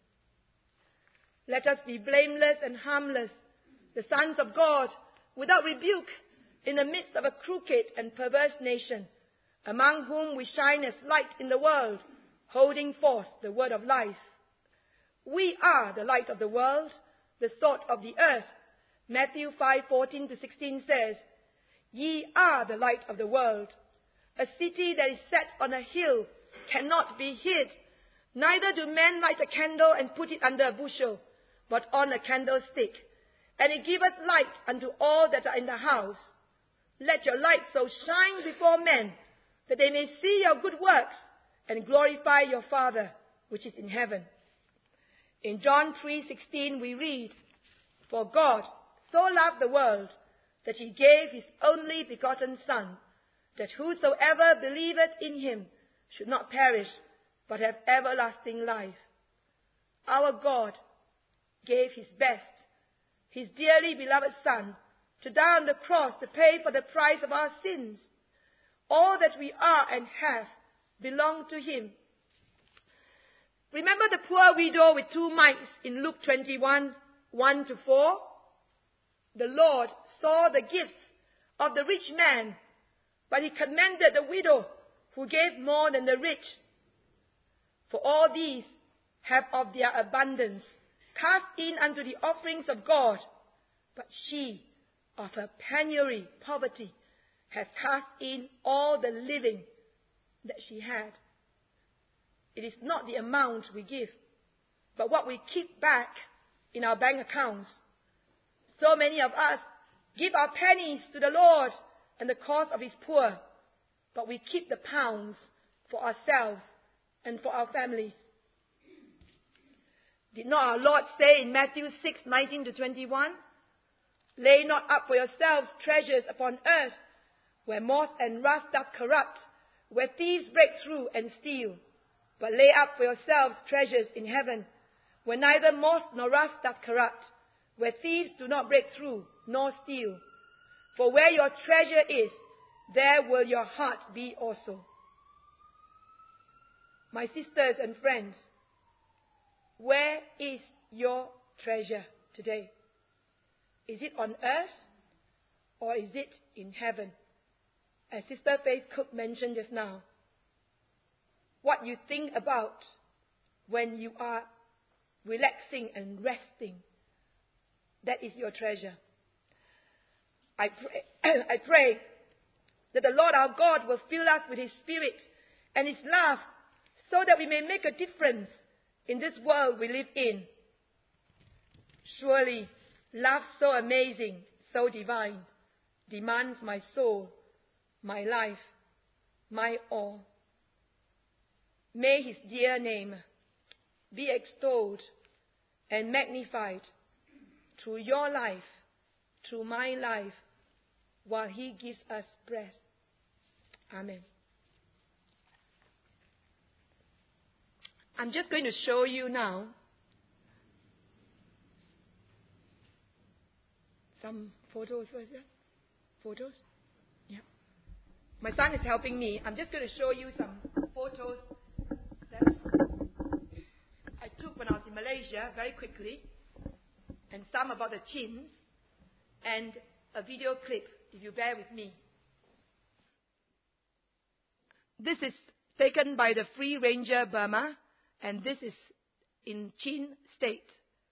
Let us be blameless and harmless, the sons of God, without rebuke, in the midst of a crooked and perverse nation, among whom we shine as light in the world, holding forth the word of life. We are the light of the world, the salt of the earth. Matthew five, fourteen to sixteen says, Ye are the light of the world. A city that is set on a hill cannot be hid. Neither do men light a candle and put it under a bushel, but on a candlestick, and it giveth light unto all that are in the house. Let your light so shine before men, that they may see your good works, and glorify your Father which is in heaven. In John three sixteen we read, For God so loved the world, that He gave His only begotten Son, that whosoever believeth in Him should not perish, but have everlasting life. Our God gave His best, His dearly beloved Son, to die on the cross to pay for the price of our sins. All that we are and have belong to Him. Remember the poor widow with two mites in Luke twenty-one, one to four? The Lord saw the gifts of the rich man, but He commended the widow who gave more than the rich. For all these have of their abundance cast in unto the offerings of God, but she of her penury, poverty, hath cast in all the living that she had. It is not the amount we give, but what we keep back in our bank accounts. So many of us give our pennies to the Lord and the cause of His poor, but we keep the pounds for ourselves and for our families. Did not our Lord say in Matthew six, nineteen to twenty-one, "Lay not up for yourselves treasures upon earth, where moth and rust doth corrupt, where thieves break through and steal. But lay up for yourselves treasures in heaven, where neither moth nor rust doth corrupt, where thieves do not break through nor steal. For where your treasure is, there will your heart be also." My sisters and friends, where is your treasure today? Is it on earth or is it in heaven? As Sister Faith Cook mentioned just now, what you think about when you are relaxing and resting, that is your treasure. I pray, I pray that the Lord our God will fill us with His Spirit and His love so that we may make a difference in this world we live in. Surely, love so amazing, so divine, demands my soul, my life, my all. May His dear name be extolled and magnified through your life, through my life, while He gives us breath. Amen. I'm just going to show you now some photos. What is that? Photos? Yeah. My son is helping me. I'm just going to show you some photos that I took when I was in Malaysia very quickly, and some about the chins, and a video clip, if you bear with me. This is taken by the Free Ranger Burma, and this is in Chin State.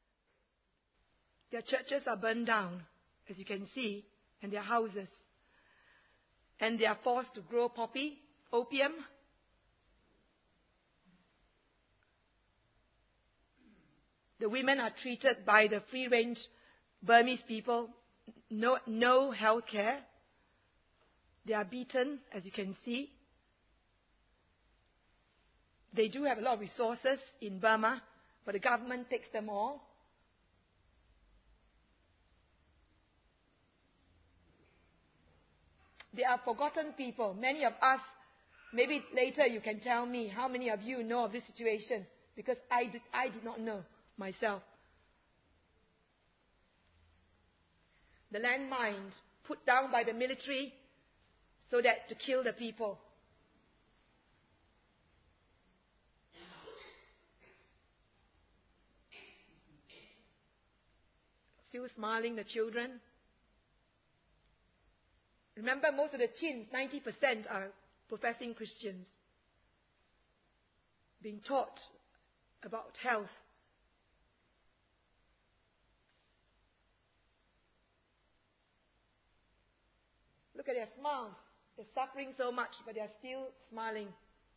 Their churches are burned down, as you can see, and their houses. And they are forced to grow poppy, opium. The women are treated by the free-range Burmese people, no, no health care. They are beaten, as you can see. They do have a lot of resources in Burma, but the government takes them all. They are forgotten people. Many of us, maybe later you can tell me how many of you know of this situation, because I did, I did not know myself. The landmines put down by the military so that to kill the people. Still smiling, the children. Remember, most of the Chins, ninety percent are professing Christians, being taught about health. Look at their smiles. They're suffering so much, but they're still smiling.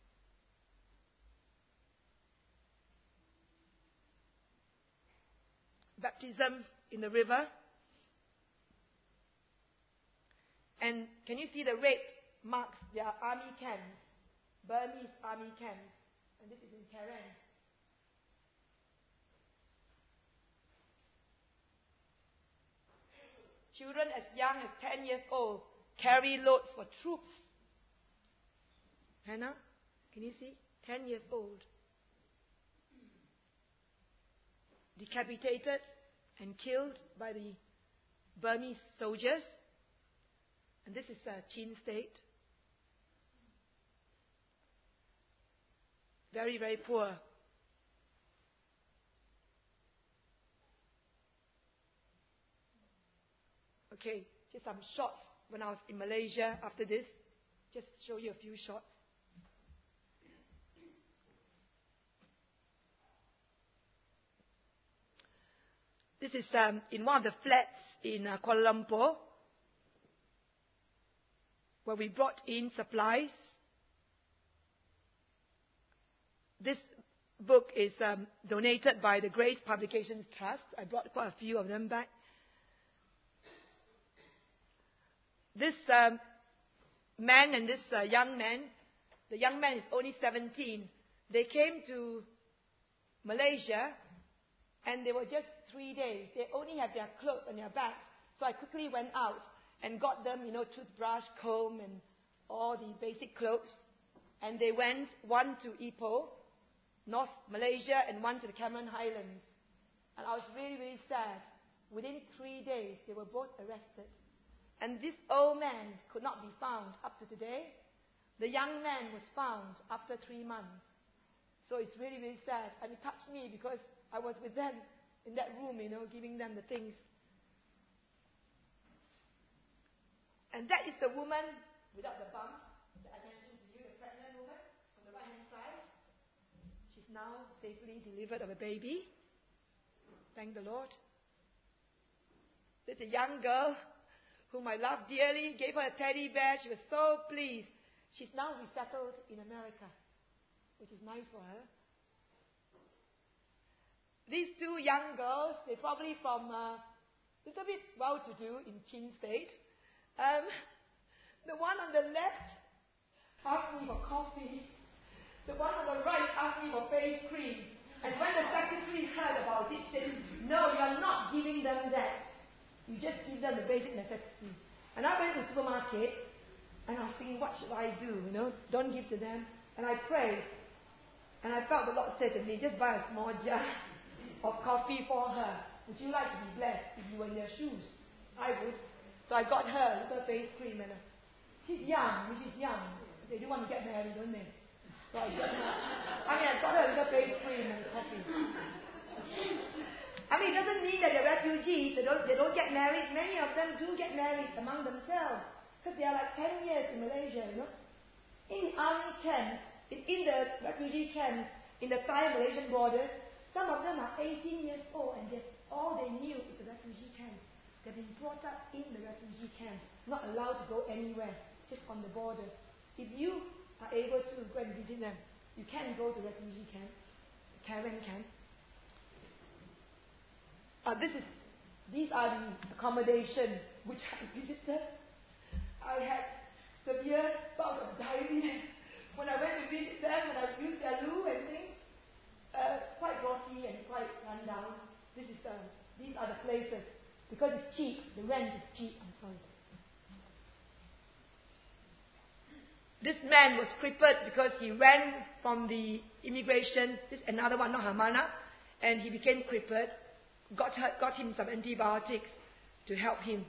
Baptism in the river. And can you see the red marks? They are army camps, Burmese army camps. And this is in Karen. Children as young as ten years old carry loads for troops. Hannah, can you see? ten years old. Decapitated and killed by the Burmese soldiers. And this is uh, Chin State. Very, very poor. Okay, just some shots when I was in Malaysia after this. Just show you a few shots. This is um, in one of the flats in uh, Kuala Lumpur, where we brought in supplies. This book is um, donated by the Grace Publications Trust. I brought quite a few of them back. This um, man and this uh, young man, the young man is only seventeen. They came to Malaysia And they were just three days. They only had their clothes on their backs. So I quickly went out and got them, you know, toothbrush, comb, and all the basic clothes. And they went, one to Ipoh, North Malaysia, and one to the Cameron Highlands. And I was really, really sad. Within three days, they were both arrested. And this old man could not be found up to today. The young man was found after three months. So it's really, really sad. And it touched me because I was with them in that room, you know, giving them the things. And that is the woman without the bump that I mentioned to you, the pregnant woman on the right-hand side. She's now safely delivered of a baby. Thank the Lord. There's a young girl whom I love dearly, gave her a teddy bear. She was so pleased. She's now resettled in America, which is nice for her. These two young girls, they're probably from a little bit well-to-do in Chin State. Um, the one on the left asked me for coffee. The one on the right asked me for face cream. And when the secretary heard about it, she said, no, you are not giving them that. You just give them the basic necessities. And I went to the supermarket, and I was thinking, what should I do? You know, don't give to them. And I prayed. And I felt the Lord said to me, just buy a small jar of coffee for her. Would you like to be blessed if you were in their shoes? I would. So I got her a little face cream. And uh, she's young. She's young. They do want to get married, don't they? So I got her. I mean, I got her a little face cream and coffee. I mean, it doesn't mean that they're refugees. They don't, they don't get married. Many of them do get married among themselves. Because they are like ten years in Malaysia, you know. In the army camps, in, in the refugee camps, in the Thai-Malaysian border, some of them are eighteen years old and just all they knew is the refugee camp. They've been brought up in the refugee camp, not allowed to go anywhere, just on the border. If you are able to go and visit them, you can go to refugee camp, caravan camp. Uh, this is, these are the accommodations which I visited. I had severe bout of diarrhea when I went to visit them, when I used their loo and things. Uh, quite grotty and quite run down. This is the, these are the places. Because it's cheap, the rent is cheap, I'm sorry. This man was crippled because he ran from the immigration. This is another one, not Hamana. And he became crippled. Got, her, got him some antibiotics to help him.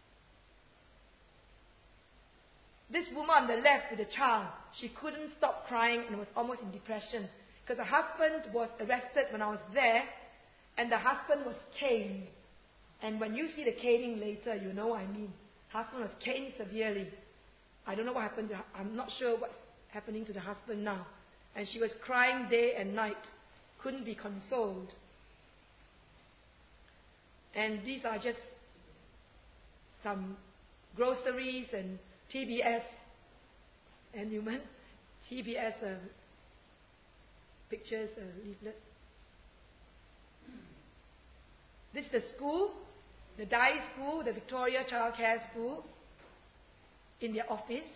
This woman on the left with the child, she couldn't stop crying and was almost in depression. Because her husband was arrested when I was there, and the husband was caned. And when you see the caning later, you know what I mean. Husband was caned severely. I don't know what happened to her. I'm not sure what's happening to the husband now. And she was crying day and night. Couldn't be consoled. And these are just some groceries and T B S, and human T B S uh, pictures, uh, leaflets. This is the school, the Dai School, the Victoria Child Care School, in their office.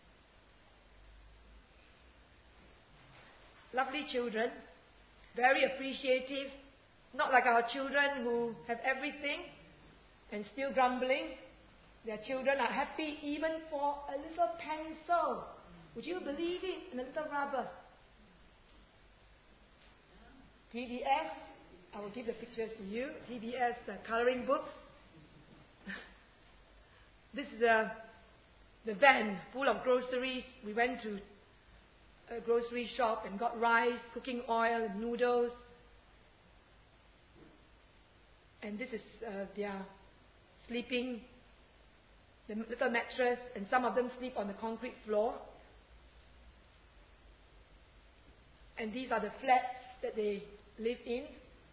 Lovely children, very appreciative, not like our children who have everything and still grumbling. Their children are happy even for a little pencil. Would you believe it? And a little rubber. T B S, I will give the pictures to you. T B S uh, coloring books. This is uh, the van full of groceries. We went to a grocery shop and got rice, cooking oil, and noodles. And this is uh, their sleeping, the little mattress, and some of them sleep on the concrete floor. And these are the flats that they live in.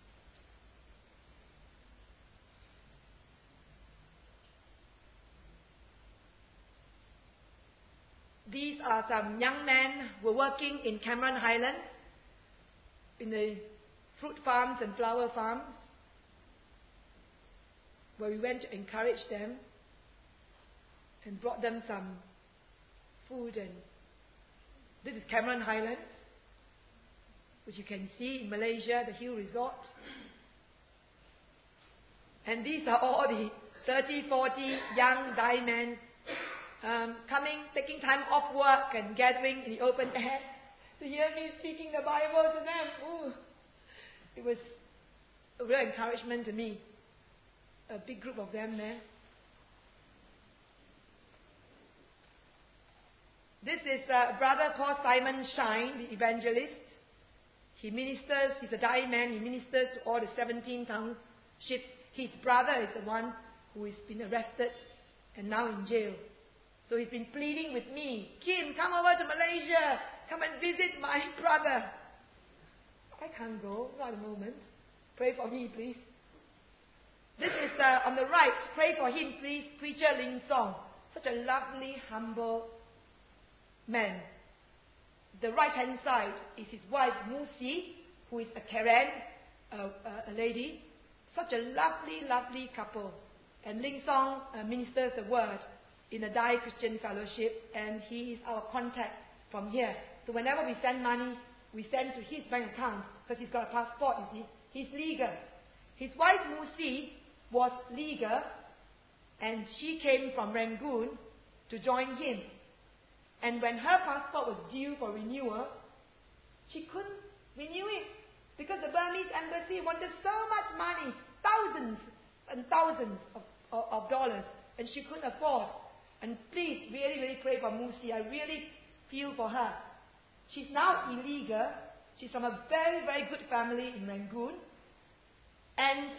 These are some young men who are working in Cameron Highlands, in the fruit farms and flower farms, where we went to encourage them and brought them some food. And this is Cameron Highlands, which you can see in Malaysia, the Hill Resort. And these are all the thirty, forty young Dai men um, coming, taking time off work and gathering in the open air to hear me speaking the Bible to them. Ooh. It was a real encouragement to me. A big group of them there. This is a brother called Simon Shine, the evangelist. He ministers, he's a Dai man, he ministers to all the seventeen townships. His brother is the one who has been arrested and now in jail. So he's been pleading with me, Kim, come over to Malaysia, come and visit my brother. I can't go, not at the moment. Pray for me, please. This is uh, on the right. Pray for him, please. Preacher Ling Song. Such a lovely, humble man. The right-hand side is his wife, Musi, who is a Karen, uh, uh, a lady. Such a lovely, lovely couple. And Ling Song uh, ministers the word in the Dai Christian Fellowship, and he is our contact from here. So whenever we send money, we send to his bank account, because he's got a passport, you see. He's legal. His wife, Musi, was legal, and she came from Rangoon to join him. And when her passport was due for renewal, she couldn't renew it because the Burmese embassy wanted so much money, thousands and thousands of, of, of dollars, and she couldn't afford. And please, really, really pray for Musi. I really feel for her. She's now illegal. She's from a very, very good family in Rangoon. And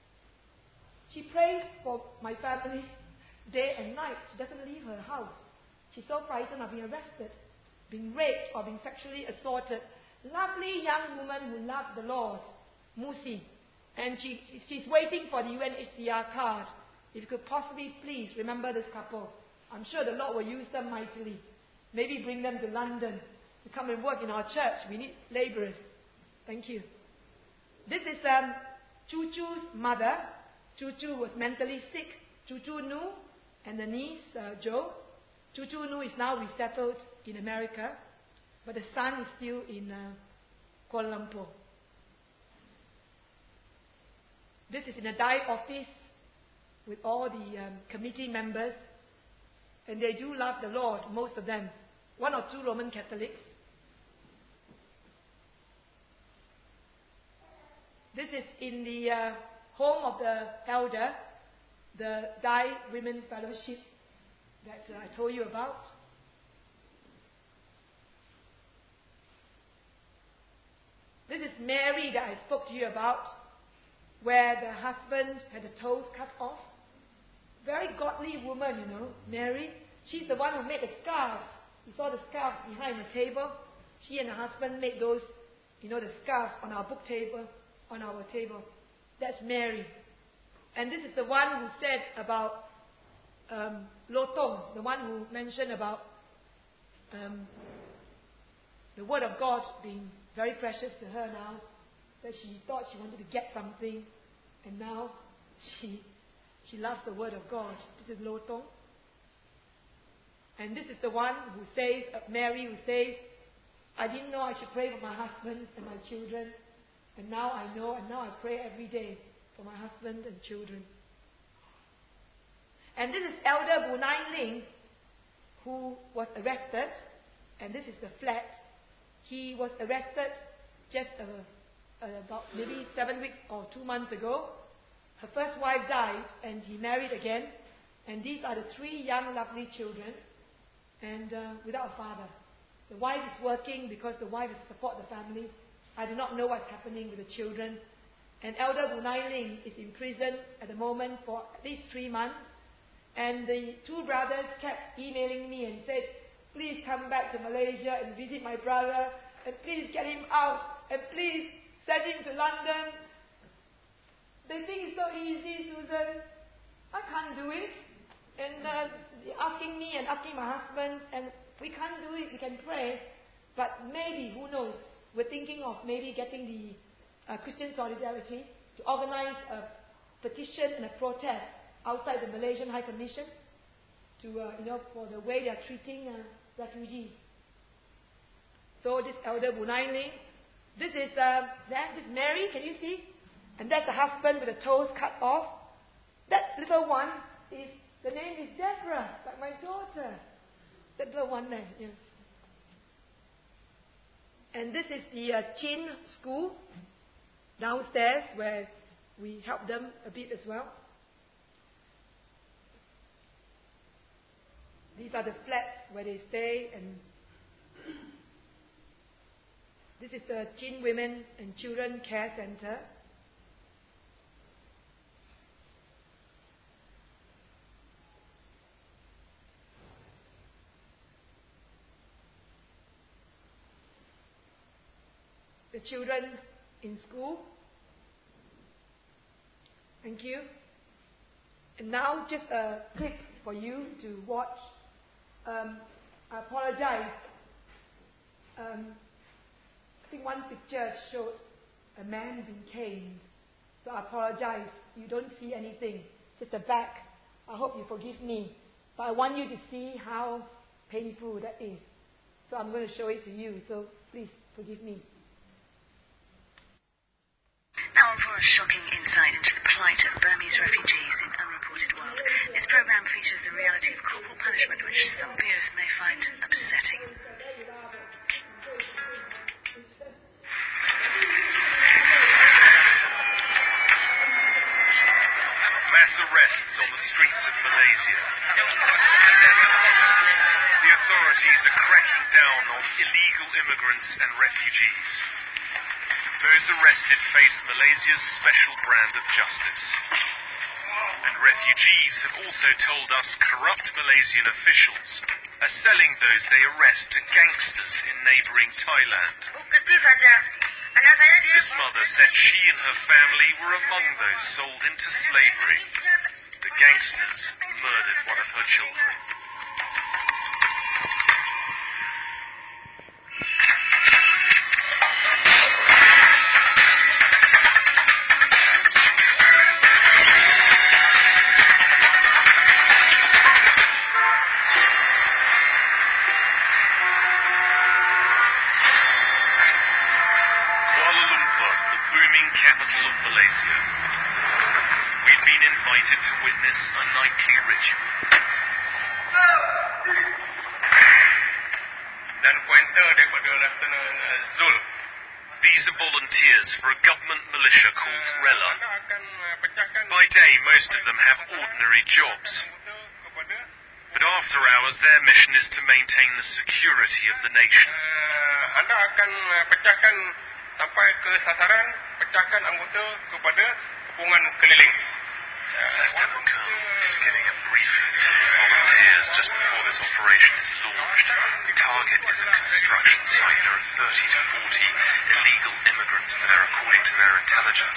she prays for my family day and night. She doesn't leave her house. She's so frightened of being arrested, being raped, or being sexually assaulted. Lovely young woman who loved the Lord, Musi. And she, she's waiting for the U N H C R card. If you could possibly please remember this couple. I'm sure the Lord will use them mightily. Maybe bring them to London to come and work in our church. We need laborers. Thank you. This is um, Chu Chu's mother. Chu Chu was mentally sick. Chu Chu Nu and the niece, uh, Jo. Chu Chu Nu is now resettled in America, but the son is still in uh, Kuala Lumpur. This is in a Dai office with all the um, committee members, and they do love the Lord, most of them. One or two Roman Catholics. This is in the uh, home of the elder, the Dai Women Fellowship that uh, I told you about. This is Mary that I spoke to you about, where the husband had the toes cut off. Very godly woman, you know, Mary. She's the one who made the scarves. You saw the scarves behind the table. She and her husband made those, you know, the scarves on our book table, on our table. That's Mary. And this is the one who said about um, Lo Tong, the one who mentioned about um, the word of God being very precious to her now, that she thought she wanted to get something, and now she she loves the word of God. This is Lo Tong. And this is the one who says, uh, Mary who says, I didn't know I should pray for my husband and my children, and now I know, and now I pray every day for my husband and children. And this is Elder Bu Nai Ling, who was arrested, and this is the flat. He was arrested just uh, uh, about maybe seven weeks or two months ago. Her first wife died, and he married again. And these are the three young, lovely children, and uh, without a father. The wife is working because the wife has to support the family. I do not know what's happening with the children. And Elder Bu Nai Ling is in prison at the moment for at least three months. And the two brothers kept emailing me and said, please come back to Malaysia and visit my brother, and please get him out, and please send him to London. They think it's so easy, Susan. I can't do it. And uh, asking me and asking my husband, and we can't do it, we can pray. But maybe, who knows, we're thinking of maybe getting the uh, Christian Solidarity to organize a petition and a protest outside the Malaysian High Commission to, uh, you know, for the way they are treating uh, refugees. So this Elder Bu Nai Ling, this is uh, that, this Mary, can you see? And that's the husband with the toes cut off. That little one is, the name is Deborah, like my daughter. That little one there, yes. And this is the uh, Chin school downstairs where we help them a bit as well. These are the flats where they stay, and this is the Chin Women and Children Care Center. The children in school. Thank you. And now just a clip for you to watch. Um, I apologize. Um, I think one picture showed a man being caned. So I apologize. You don't see anything. Just the back. I hope you forgive me. But I want you to see how painful that is. So I'm going to show it to you. So please forgive me. Now for a shocking insight into the plight of Burmese refugees in Unreported World. This programme features the reality of corporal punishment, which some viewers may find upsetting. Mass arrests on the streets of Malaysia. The authorities are cracking down on illegal immigrants and refugees. Those arrested face Malaysia's special brand of justice. And refugees have also told us corrupt Malaysian officials are selling those they arrest to gangsters in neighbouring Thailand. This mother said she and her family were among those sold into slavery. The gangsters murdered one of her children. Capital of Malaysia. We'd been invited to witness a nightly ritual. Dan pointer daripada Lieutenant Zul. These are volunteers for a government militia called Rela. By day, most of them have ordinary jobs. But after hours, their mission is to maintain the security of the nation. Anda akan pecahkan sampai ke sasaran, pecahkan anggota kepada hubungan keliling. Lieutenant Colonel is giving a briefing to his volunteers just before this operation is launched. The target is a construction site. There are thirty to forty illegal immigrants there, according to their intelligence.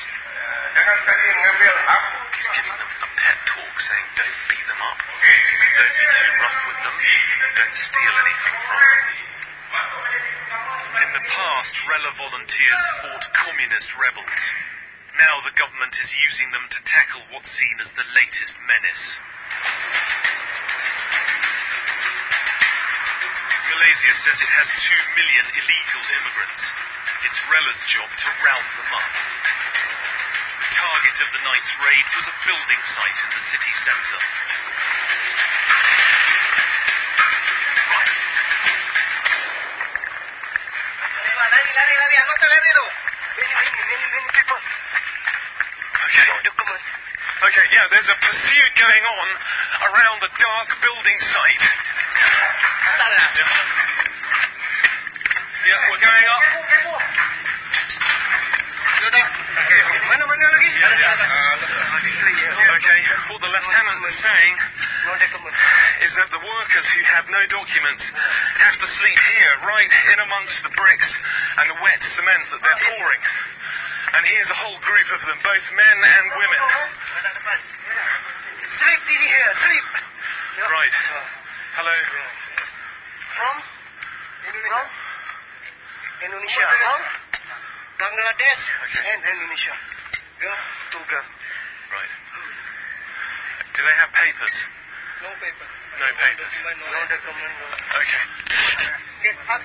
He's giving them a pep talk, saying don't beat them up, don't be too rough with them, don't steal anything from them. In the past, Rela volunteers fought communist rebels. Now the government is using them to tackle what's seen as the latest menace. Malaysia says it has two million illegal immigrants. It's Rela's job to round them up. The target of the night's raid was a building site in the city centre. Okay. Okay, yeah, there's a pursuit going on around the dark building site. Yeah, we're going up. Okay, what the lieutenant is saying is that the workers who have no documents have to sleep here, right in amongst the bricks and the wet cement that they're pouring. And here's a whole group of them, both men and women. Sleep here, sleep. Right. Hello. From? From? Indonesia. From? Bangladesh and Indonesia. Yeah, two girls. Right. Do they have papers? No papers. No papers. No document. Okay. Get up.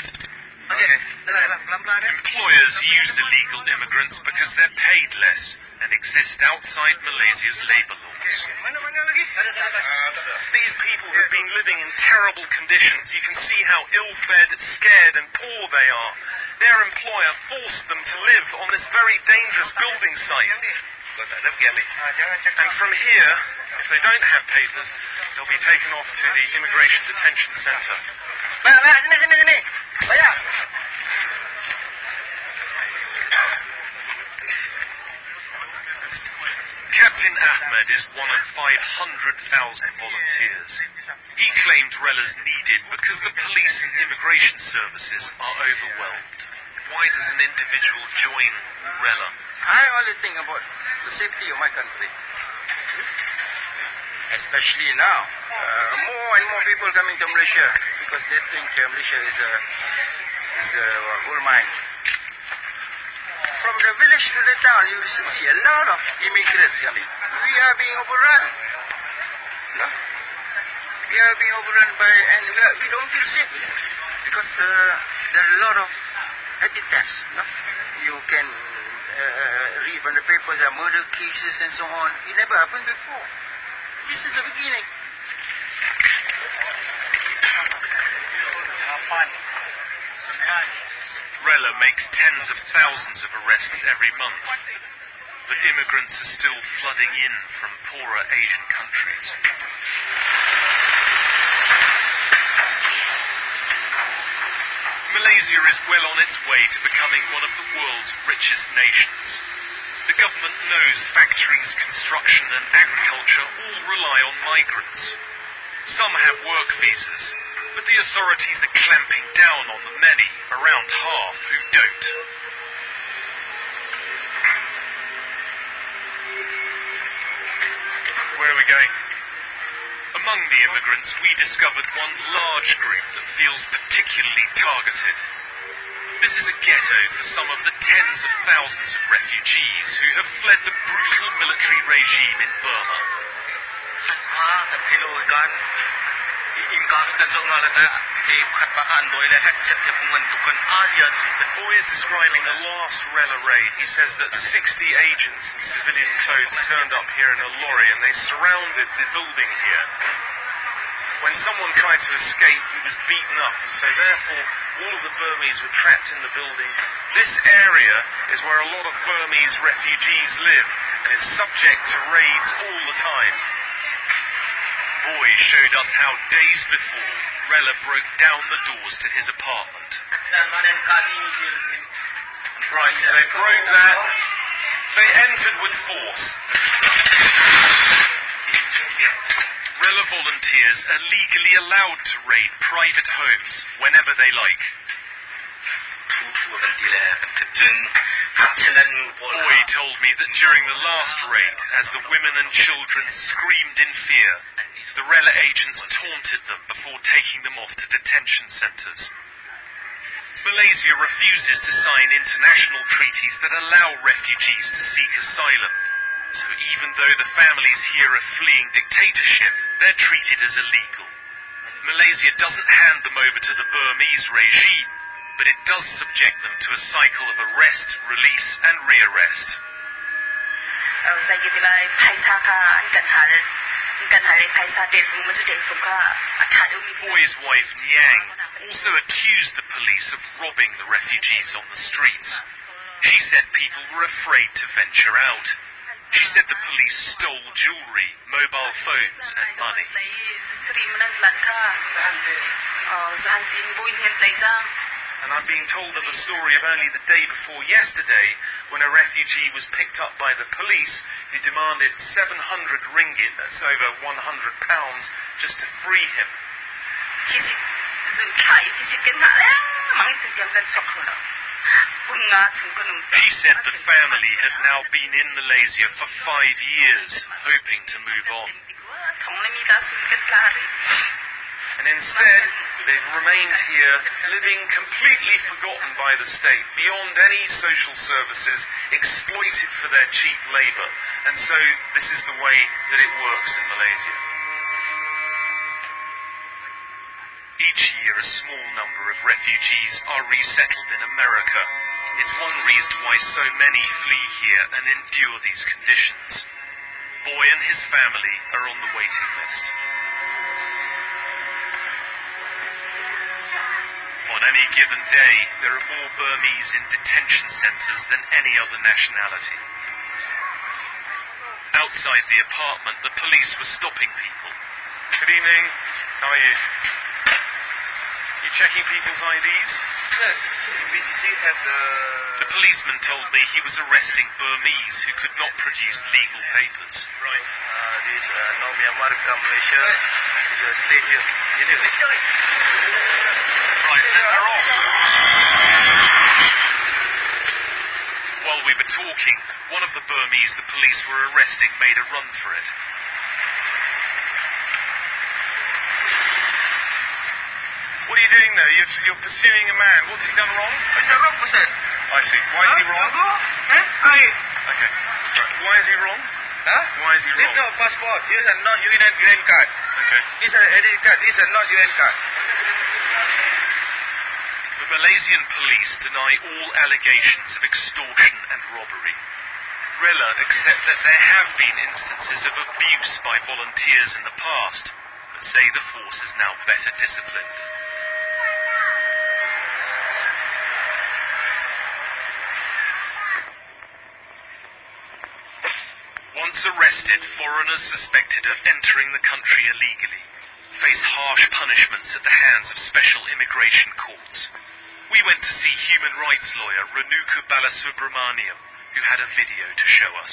Okay. Employers use illegal immigrants because they're paid less. and exist outside Malaysia's labour laws. These people have been living in terrible conditions. You can see how ill-fed, scared and poor they are. Their employer forced them to live on this very dangerous building site. And from here, if they don't have papers, they'll be taken off to the Immigration Detention Centre. Captain Ahmed is one of five hundred thousand volunteers. He claimed Rela's needed because the police and immigration services are overwhelmed. Why does an individual join Rela? I only think about the safety of my country. Especially now. Uh, more and more people coming to Malaysia because they think uh, Malaysia is a, is a gold mine. From the village to the town, you see a lot of immigrants coming. We are being overrun. No? We are being overrun by, and we, are, we don't feel safe because uh, there are a lot of petty thefts. No? You can uh, read on the papers there are murder cases and so on. It never happened before. This is the beginning. Rela makes tens of thousands of arrests every month, but immigrants are still flooding in from poorer Asian countries. Malaysia is well on its way to becoming one of the world's richest nations. The government knows factories, construction and agriculture all rely on migrants. Some have work visas, but the authorities are clamping down on the many, around half, who don't. Where are we going? Among the immigrants, we discovered one large group that feels particularly targeted. This is a ghetto for some of the tens of thousands of refugees who have fled the brutal military regime in Burma. The boy is describing the last Rela raid. He says that sixty agents in civilian clothes turned up here in a lorry and they surrounded the building here. When someone tried to escape, he was beaten up, and so therefore all of the Burmese were trapped in the building. This area is where a lot of Burmese refugees live, and it's subject to raids all the time. Boy showed us how days before, Rela broke down the doors to his apartment. Right, so they broke that. They entered with force. Rela volunteers are legally allowed to raid private homes whenever they like. Boy told me that during the last raid, as the women and children screamed in fear, the Rela agents taunted them before taking them off to detention centres. Malaysia refuses to sign international treaties that allow refugees to seek asylum. So even though the families here are fleeing dictatorship, they're treated as illegal. Malaysia doesn't hand them over to the Burmese regime, but it does subject them to a cycle of arrest, release and re-arrest. Boy's wife, Niang, also accused the police of robbing the refugees on the streets. She said people were afraid to venture out. She said the police stole jewellery, mobile phones and money. And I'm being told of a story of only the day before yesterday when a refugee was picked up by the police who demanded seven hundred ringgit, that's over one hundred pounds, just to free him. She said the family had now been in Malaysia for five years, hoping to move on. And instead, they've remained here, living completely forgotten by the state, beyond any social services, exploited for their cheap labour. And so, this is the way that it works in Malaysia. Each year, a small number of refugees are resettled in America. It's one reason why so many flee here and endure these conditions. Boy and his family are on the waiting list. On any given day, there are more Burmese in detention centres than any other nationality. Outside the apartment, the police were stopping people. Good evening. How are you? You checking people's I Ds? Yes, we did have the... The policeman told me he was arresting Burmese who could not produce legal papers. Right. Uh, this uh, no Myanmar come Malaysia. Uh, stay here. It is. Right, then they're off. While we were talking, one of the Burmese the police were arresting made a run for it. What are you doing there? You're, you're pursuing a man. What's he done wrong? It's a wrong person. I see. Why is he wrong? Huh? I. Okay. Right. Why is he wrong? Huh? Why is he wrong? There's no passport. This is not U N U N card. Okay. This is I D card. This is not U N card. The Malaysian police deny all allegations of extortion and robbery. Rella accept that there have been instances of abuse by volunteers in the past, but say the force is now better disciplined. Once arrested, foreigners suspected of entering the country illegally face harsh punishments at the hands of special immigration courts. We went to see human rights lawyer Renuka Balasubramaniam, who had a video to show us.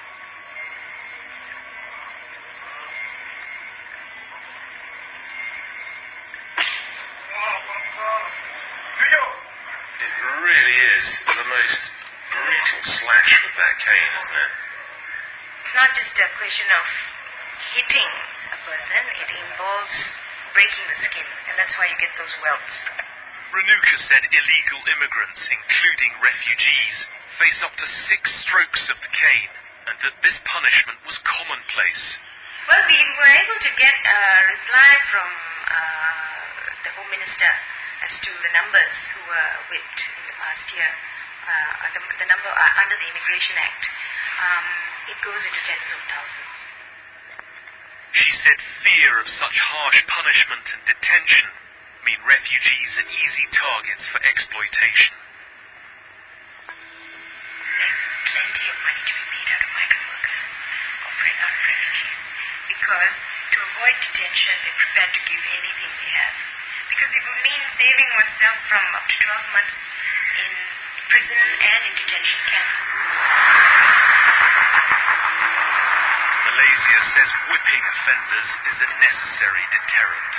It really is the most brutal slash with that cane, isn't it? It's not just a question of hitting a person, it involves breaking the skin, and that's why you get those welts. Renuka said illegal immigrants, including refugees, face up to six strokes of the cane, and that this punishment was commonplace. Well, we were able to get a reply from uh, the Home Minister as to the numbers who were whipped in the past year, uh, the, the number uh, under the Immigration Act. Um, it goes into tens of thousands. She said fear of such harsh punishment and detention mean refugees are easy targets for exploitation. There's plenty of money to be made out of migrant workers, or out of refugees, because to avoid detention, they're prepared to give anything they have. Because it would mean saving oneself from up to twelve months in prison and in detention camps. Malaysia says whipping offenders is a necessary deterrent.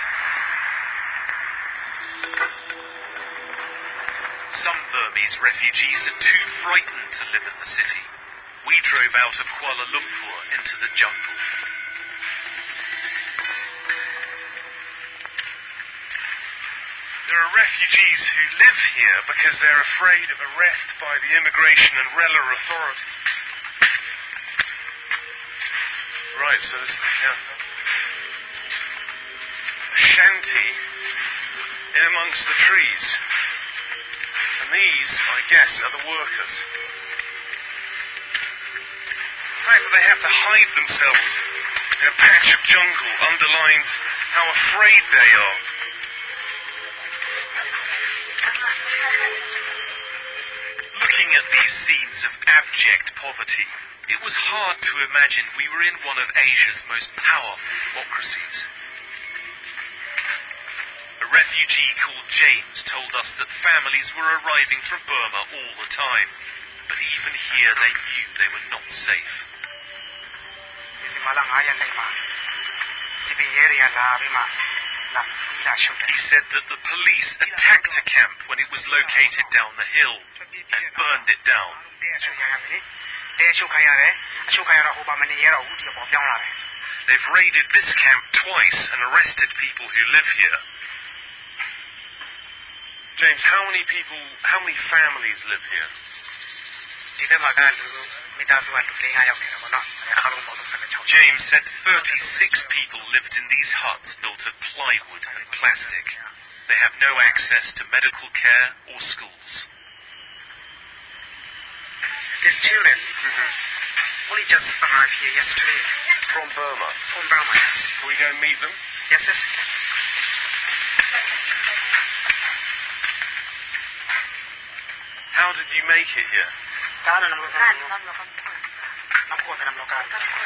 Some Burmese refugees are too frightened to live in the city. We drove out of Kuala Lumpur into the jungle. There are refugees who live here because they're afraid of arrest by the Immigration and Rella Authority. Right, so this is the camp. A shanty in amongst the trees. And these, I guess, are the workers. The fact that they have to hide themselves in a patch of jungle underlines how afraid they are. Looking at these scenes of abject poverty, it was hard to imagine we were in one of Asia's most powerful democracies. A refugee called James told us that families were arriving from Burma all the time, but even here they knew they were not safe. He said that the police attacked a camp when it was located down the hill and burned it down. They've raided this camp twice and arrested people who live here. James, how many people, how many families live here? James said thirty-six people lived in these huts built of plywood and plastic. They have no access to medical care or schools. His children Mm-hmm. only just arrived here yesterday From Burma. from Burma. Yes, Can we go and meet them? yes, yes. you can. How did you make it here? Kano nam lokal? Nam kota nam lokal.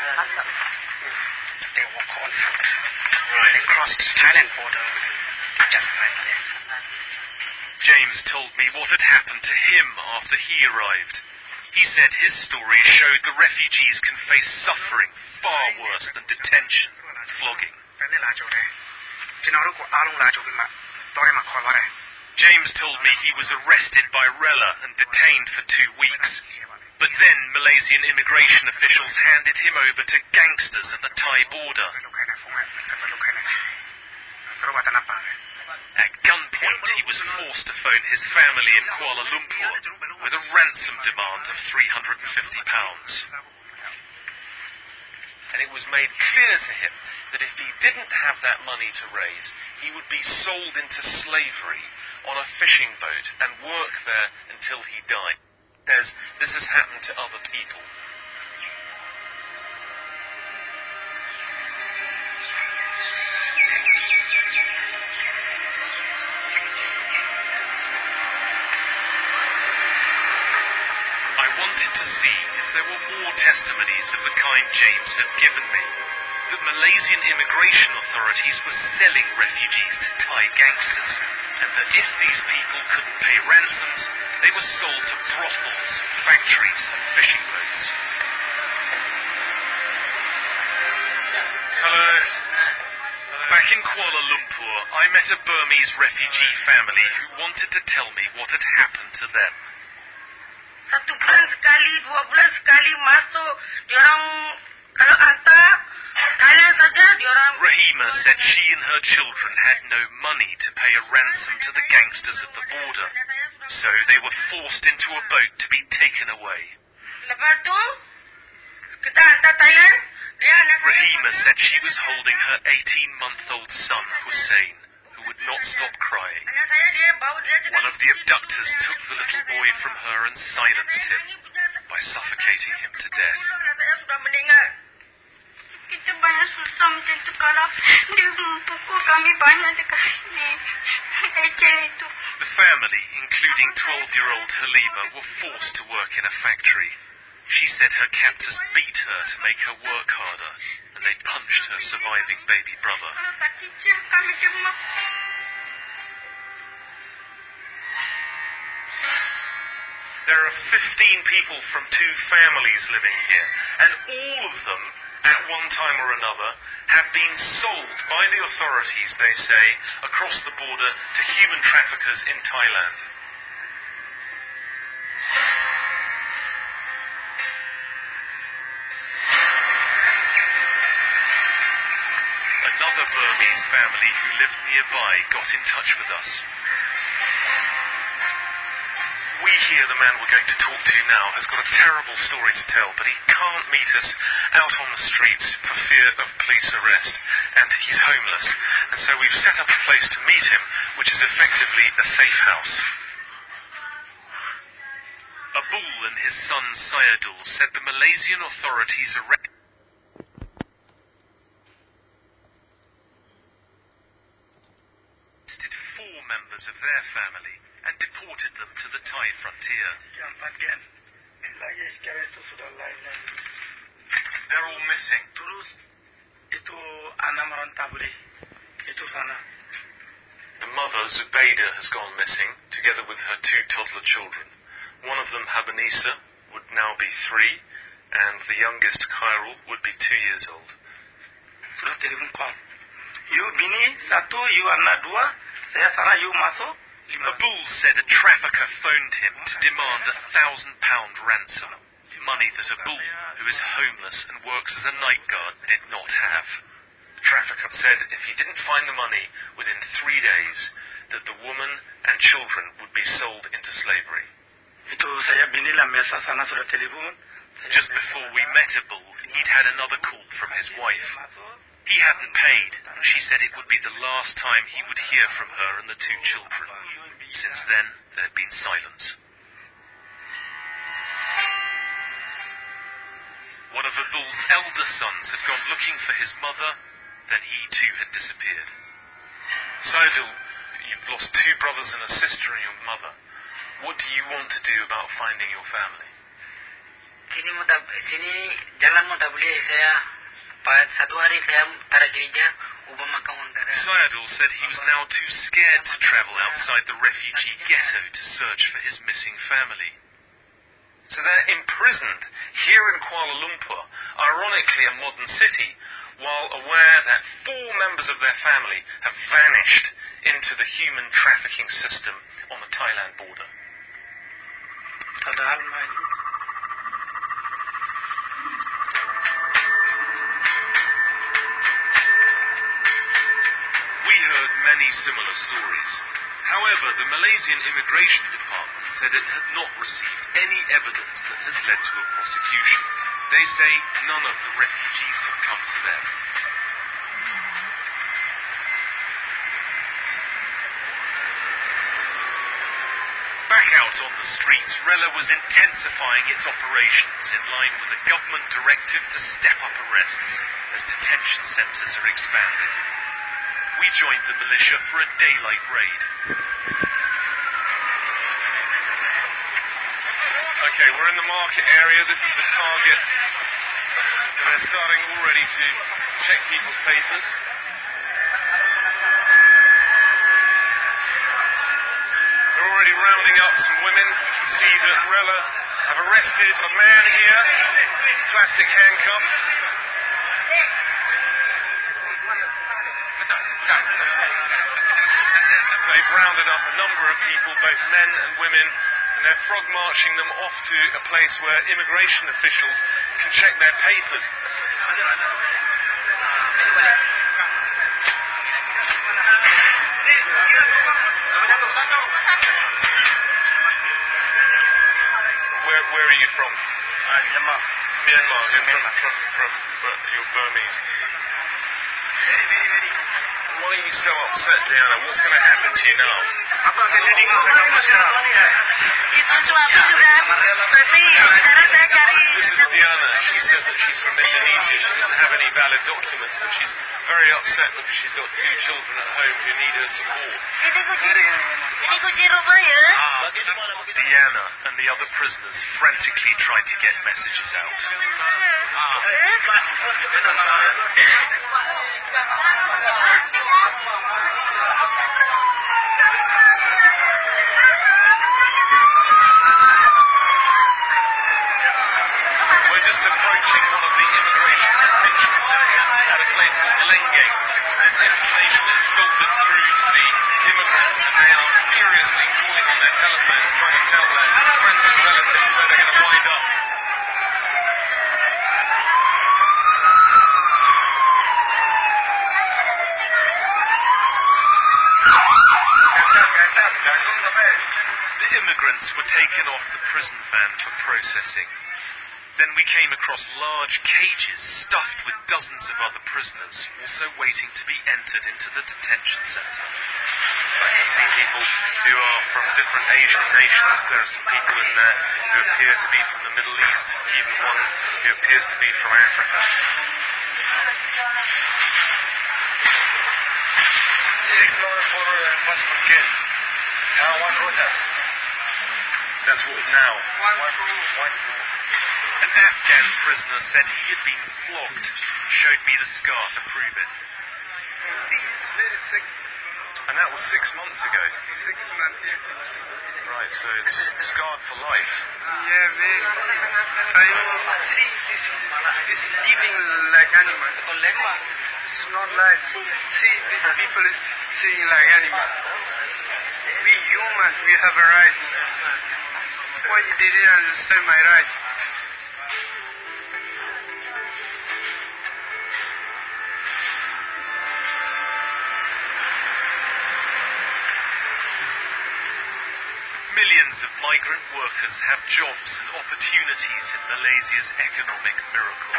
They walk on foot. Right. They crossed Thailand border just right here. James told me what had happened to him after he arrived. He said his story showed the refugees can face suffering far worse than detention and flogging. ဖယ်နဲ့လာကြတယ်ကျွန်တော်တို့ကိုအားလုံးလာကြပြီးမှတော့ရမှာခေါ်သွားတယ် James told me he was arrested by Rella and detained for two weeks. But then Malaysian immigration officials handed him over to gangsters at the Thai border. လုပ်ခိုင်းတယ်ဖုန်းကဆက်လုပ်ခိုင်းတယ်သူတို့ကတနပ်ပါတယ် At gunpoint, he was forced to phone his family in Kuala Lumpur with a ransom demand of three hundred fifty pounds. And it was made clear to him that if he didn't have that money to raise, he would be sold into slavery on a fishing boat and work there until he died. Says this has happened to other people. I wanted to see if there were more testimonies of the kind James had given me, that Malaysian immigration authorities were selling refugees to Thai gangsters, and that if these people couldn't pay ransoms, they were sold to brothels, factories and fishing boats. Hello. Back in Kuala Lumpur, I met a Burmese refugee family who wanted to tell me what had happened to them. Satu bulan sekali, dua bulan sekali masuk, diorang kalau hantar Thailand saja, diorang. Rahima said she and her children had no money to pay a ransom to the gangsters at the border, so they were forced into a boat to be taken away. Lepas tu, kita hantar Thailand, dia anak saya. Rahima said she was holding her eighteen-month-old son, Hussein, who would not stop crying. Anak saya dia bawa dia dengan. One of the abductors took the little boy from her and silenced him by suffocating him to death. Anak saya sudah meninggal. Kita banyak susah macam tu kalau dia pukul kami banyak dekat sini. Eceh itu. The family, including twelve-year-old Halima, were forced to work in a factory. She said her captors beat her to make her work harder, and they punched her surviving baby brother. Kalau tak kicir kami cuma. There are fifteen people from two families living here, and all of them, at one time or another, have been sold by the authorities, they say, across the border to human traffickers in Thailand. Another Burmese family who lived nearby got in touch with us. We hear the man we're going to talk to now has got a terrible story to tell, but he can't meet us out on the streets for fear of police arrest, and he's homeless, and so we've set up a place to meet him, which is effectively a safe house. Abul and his son Sayadul said the Malaysian authorities arrested four members of their family and deported them to the Thai frontier. They're all missing. The mother, Zubaydah, has gone missing, together with her two toddler children. One of them, Habanisa, would now be three, and the youngest, Khairul, would be two years old. You bini satu, you anak dua, saya sana you masuk. Abul said a trafficker phoned him to demand a thousand pound ransom, money that Abul, who is homeless and works as a night guard, did not have. The trafficker said if he didn't find the money within three days, that the woman and children would be sold into slavery. Itu saya binilah mesa sana sudah telepon. Just before we met Abul, he'd had another call from his wife. He hadn't paid, and she said it would be the last time he would hear from her and the two children. Since then, there had been silence. One of Abul's elder sons had gone looking for his mother, then he too had disappeared. Saidul, you've lost two brothers and a sister and your mother. What do you want to do about finding your family? Sini mutab, sini jalan mutabli saya. Pada satu hari saya tarik gereja, ubah makam angkara. Saidul said he was now too scared to travel outside the refugee ghetto to search for his missing family. So they're imprisoned here in Kuala Lumpur, ironically a modern city, while aware that four members of their family have vanished into the human trafficking system on the Thailand border. We heard many similar stories. However, the Malaysian Immigration Department said it had not received any evidence that has led to a prosecution. They say none of the refugees have come to them. Back out on the streets, Rela was intensifying its operations in line with a government directive to step up arrests as detention centres are expanded. We joined the militia for a daylight raid. Okay, we're in the market area. This is the target. And they're starting already to check people's papers. They're already rounding up some women. You can see that Rela have arrested a man here, plastic handcuffed. They've rounded up a number of people, both men and women, and they're frog marching them off to a place where immigration officials can check their papers. Where, where are you from? Uh, Myanmar. Myanmar. You're from, from, from, from you're Burmese. Why are you so upset, Diana? What's going to happen to you now? This is Diana. She says that she's from Indonesia. She doesn't have any valid documents, but she's very upset because she's got two children at home who need her support. Diana and the other prisoners frantically tried to get messages out. We're just approaching one of the immigration detention centres at a place called Lengeng. This information is filtered through to the immigrants, and they are furiously calling on their telephones trying to tell their friends and relatives where they're going to wind up. The immigrants were taken off the prison van for processing. Then we came across large cages stuffed with dozens of other prisoners, also waiting to be entered into the detention centre. I can see people who are from different Asian nations. There are some people in there who appear to be from the Middle East, even one who appears to be from Africa. That's what now. An Afghan prisoner said he had been flogged, showed me the scar to prove it. And that was six months ago. Six months, yeah. Right, so it's scarred for life. Yeah, very. I see this, this living like animal. It's not life. See, these people is seeing like animals. We humans, we have a right. Why you didn't understand my right? Millions of migrant workers have jobs and opportunities in Malaysia's economic miracle.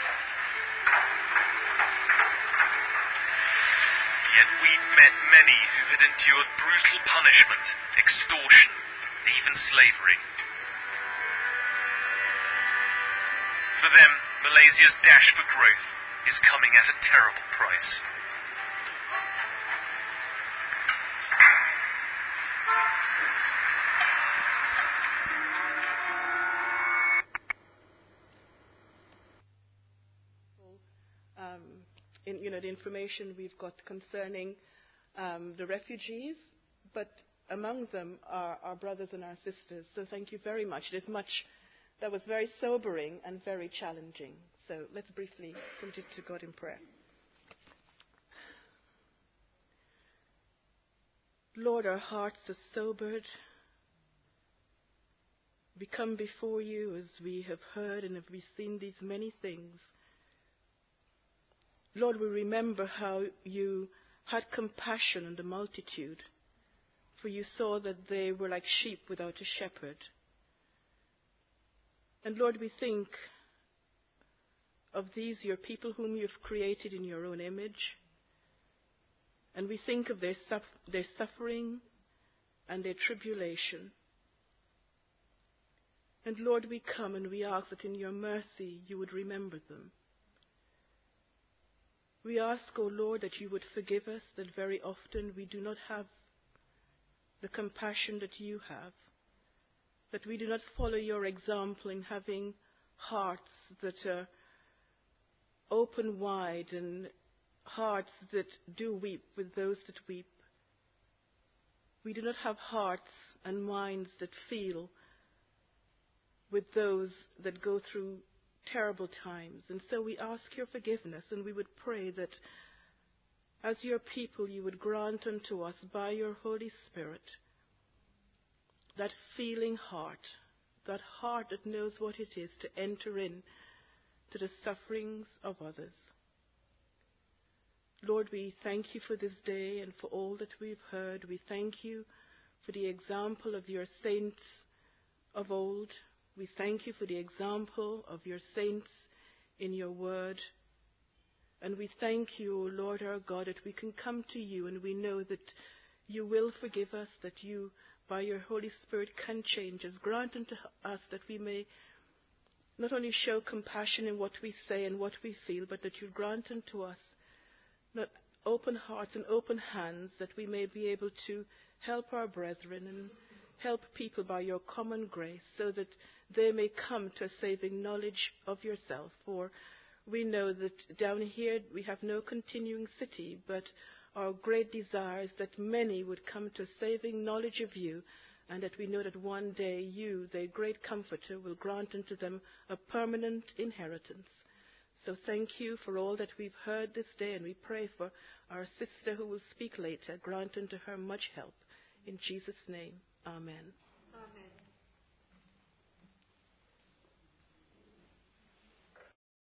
Yet we've met many who had endured brutal punishment, extortion, and even slavery. For them, Malaysia's dash for growth is coming at a terrible price. Um, in, you know, the information we've got concerning um, the refugees, but among them are our brothers and our sisters. So thank you very much. There's much that was very sobering and very challenging. So let's briefly commit to God in prayer. Lord, our hearts are sobered. We come before you as we have heard and have we seen these many things. Lord, we remember how you had compassion on the multitude, for you saw that they were like sheep without a shepherd. And Lord, we think of these, your people whom you've created in your own image, and we think of their, suf- their suffering and their tribulation. And Lord, we come and we ask that in your mercy you would remember them. We ask, O Lord, that you would forgive us, that very often we do not have the compassion that you have, that we do not follow your example in having hearts that are open wide and hearts that do weep with those that weep. We do not have hearts and minds that feel with those that go through terrible times. And so we ask your forgiveness, and we would pray that as your people you would grant unto us by your Holy Spirit that feeling heart, that heart that knows what it is to enter in to the sufferings of others. Lord, we thank you for this day and for all that we've heard. We thank you for the example of your saints of old. We thank you for the example of your saints in your word. And we thank you, O Lord our God, that we can come to you and we know that you will forgive us, that you, by your Holy Spirit, can change us. Grant unto us that we may not only show compassion in what we say and what we feel, but that you grant unto us not open hearts and open hands, that we may be able to help our brethren and help people by your common grace, so that they may come to a saving knowledge of yourself. For we know that down here we have no continuing city, but our great desire is that many would come to a saving knowledge of you, and that we know that one day you, their great comforter, will grant unto them a permanent inheritance. So thank you for all that we've heard this day, and we pray for our sister who will speak later. Grant unto her much help. In Jesus' name, amen. Amen.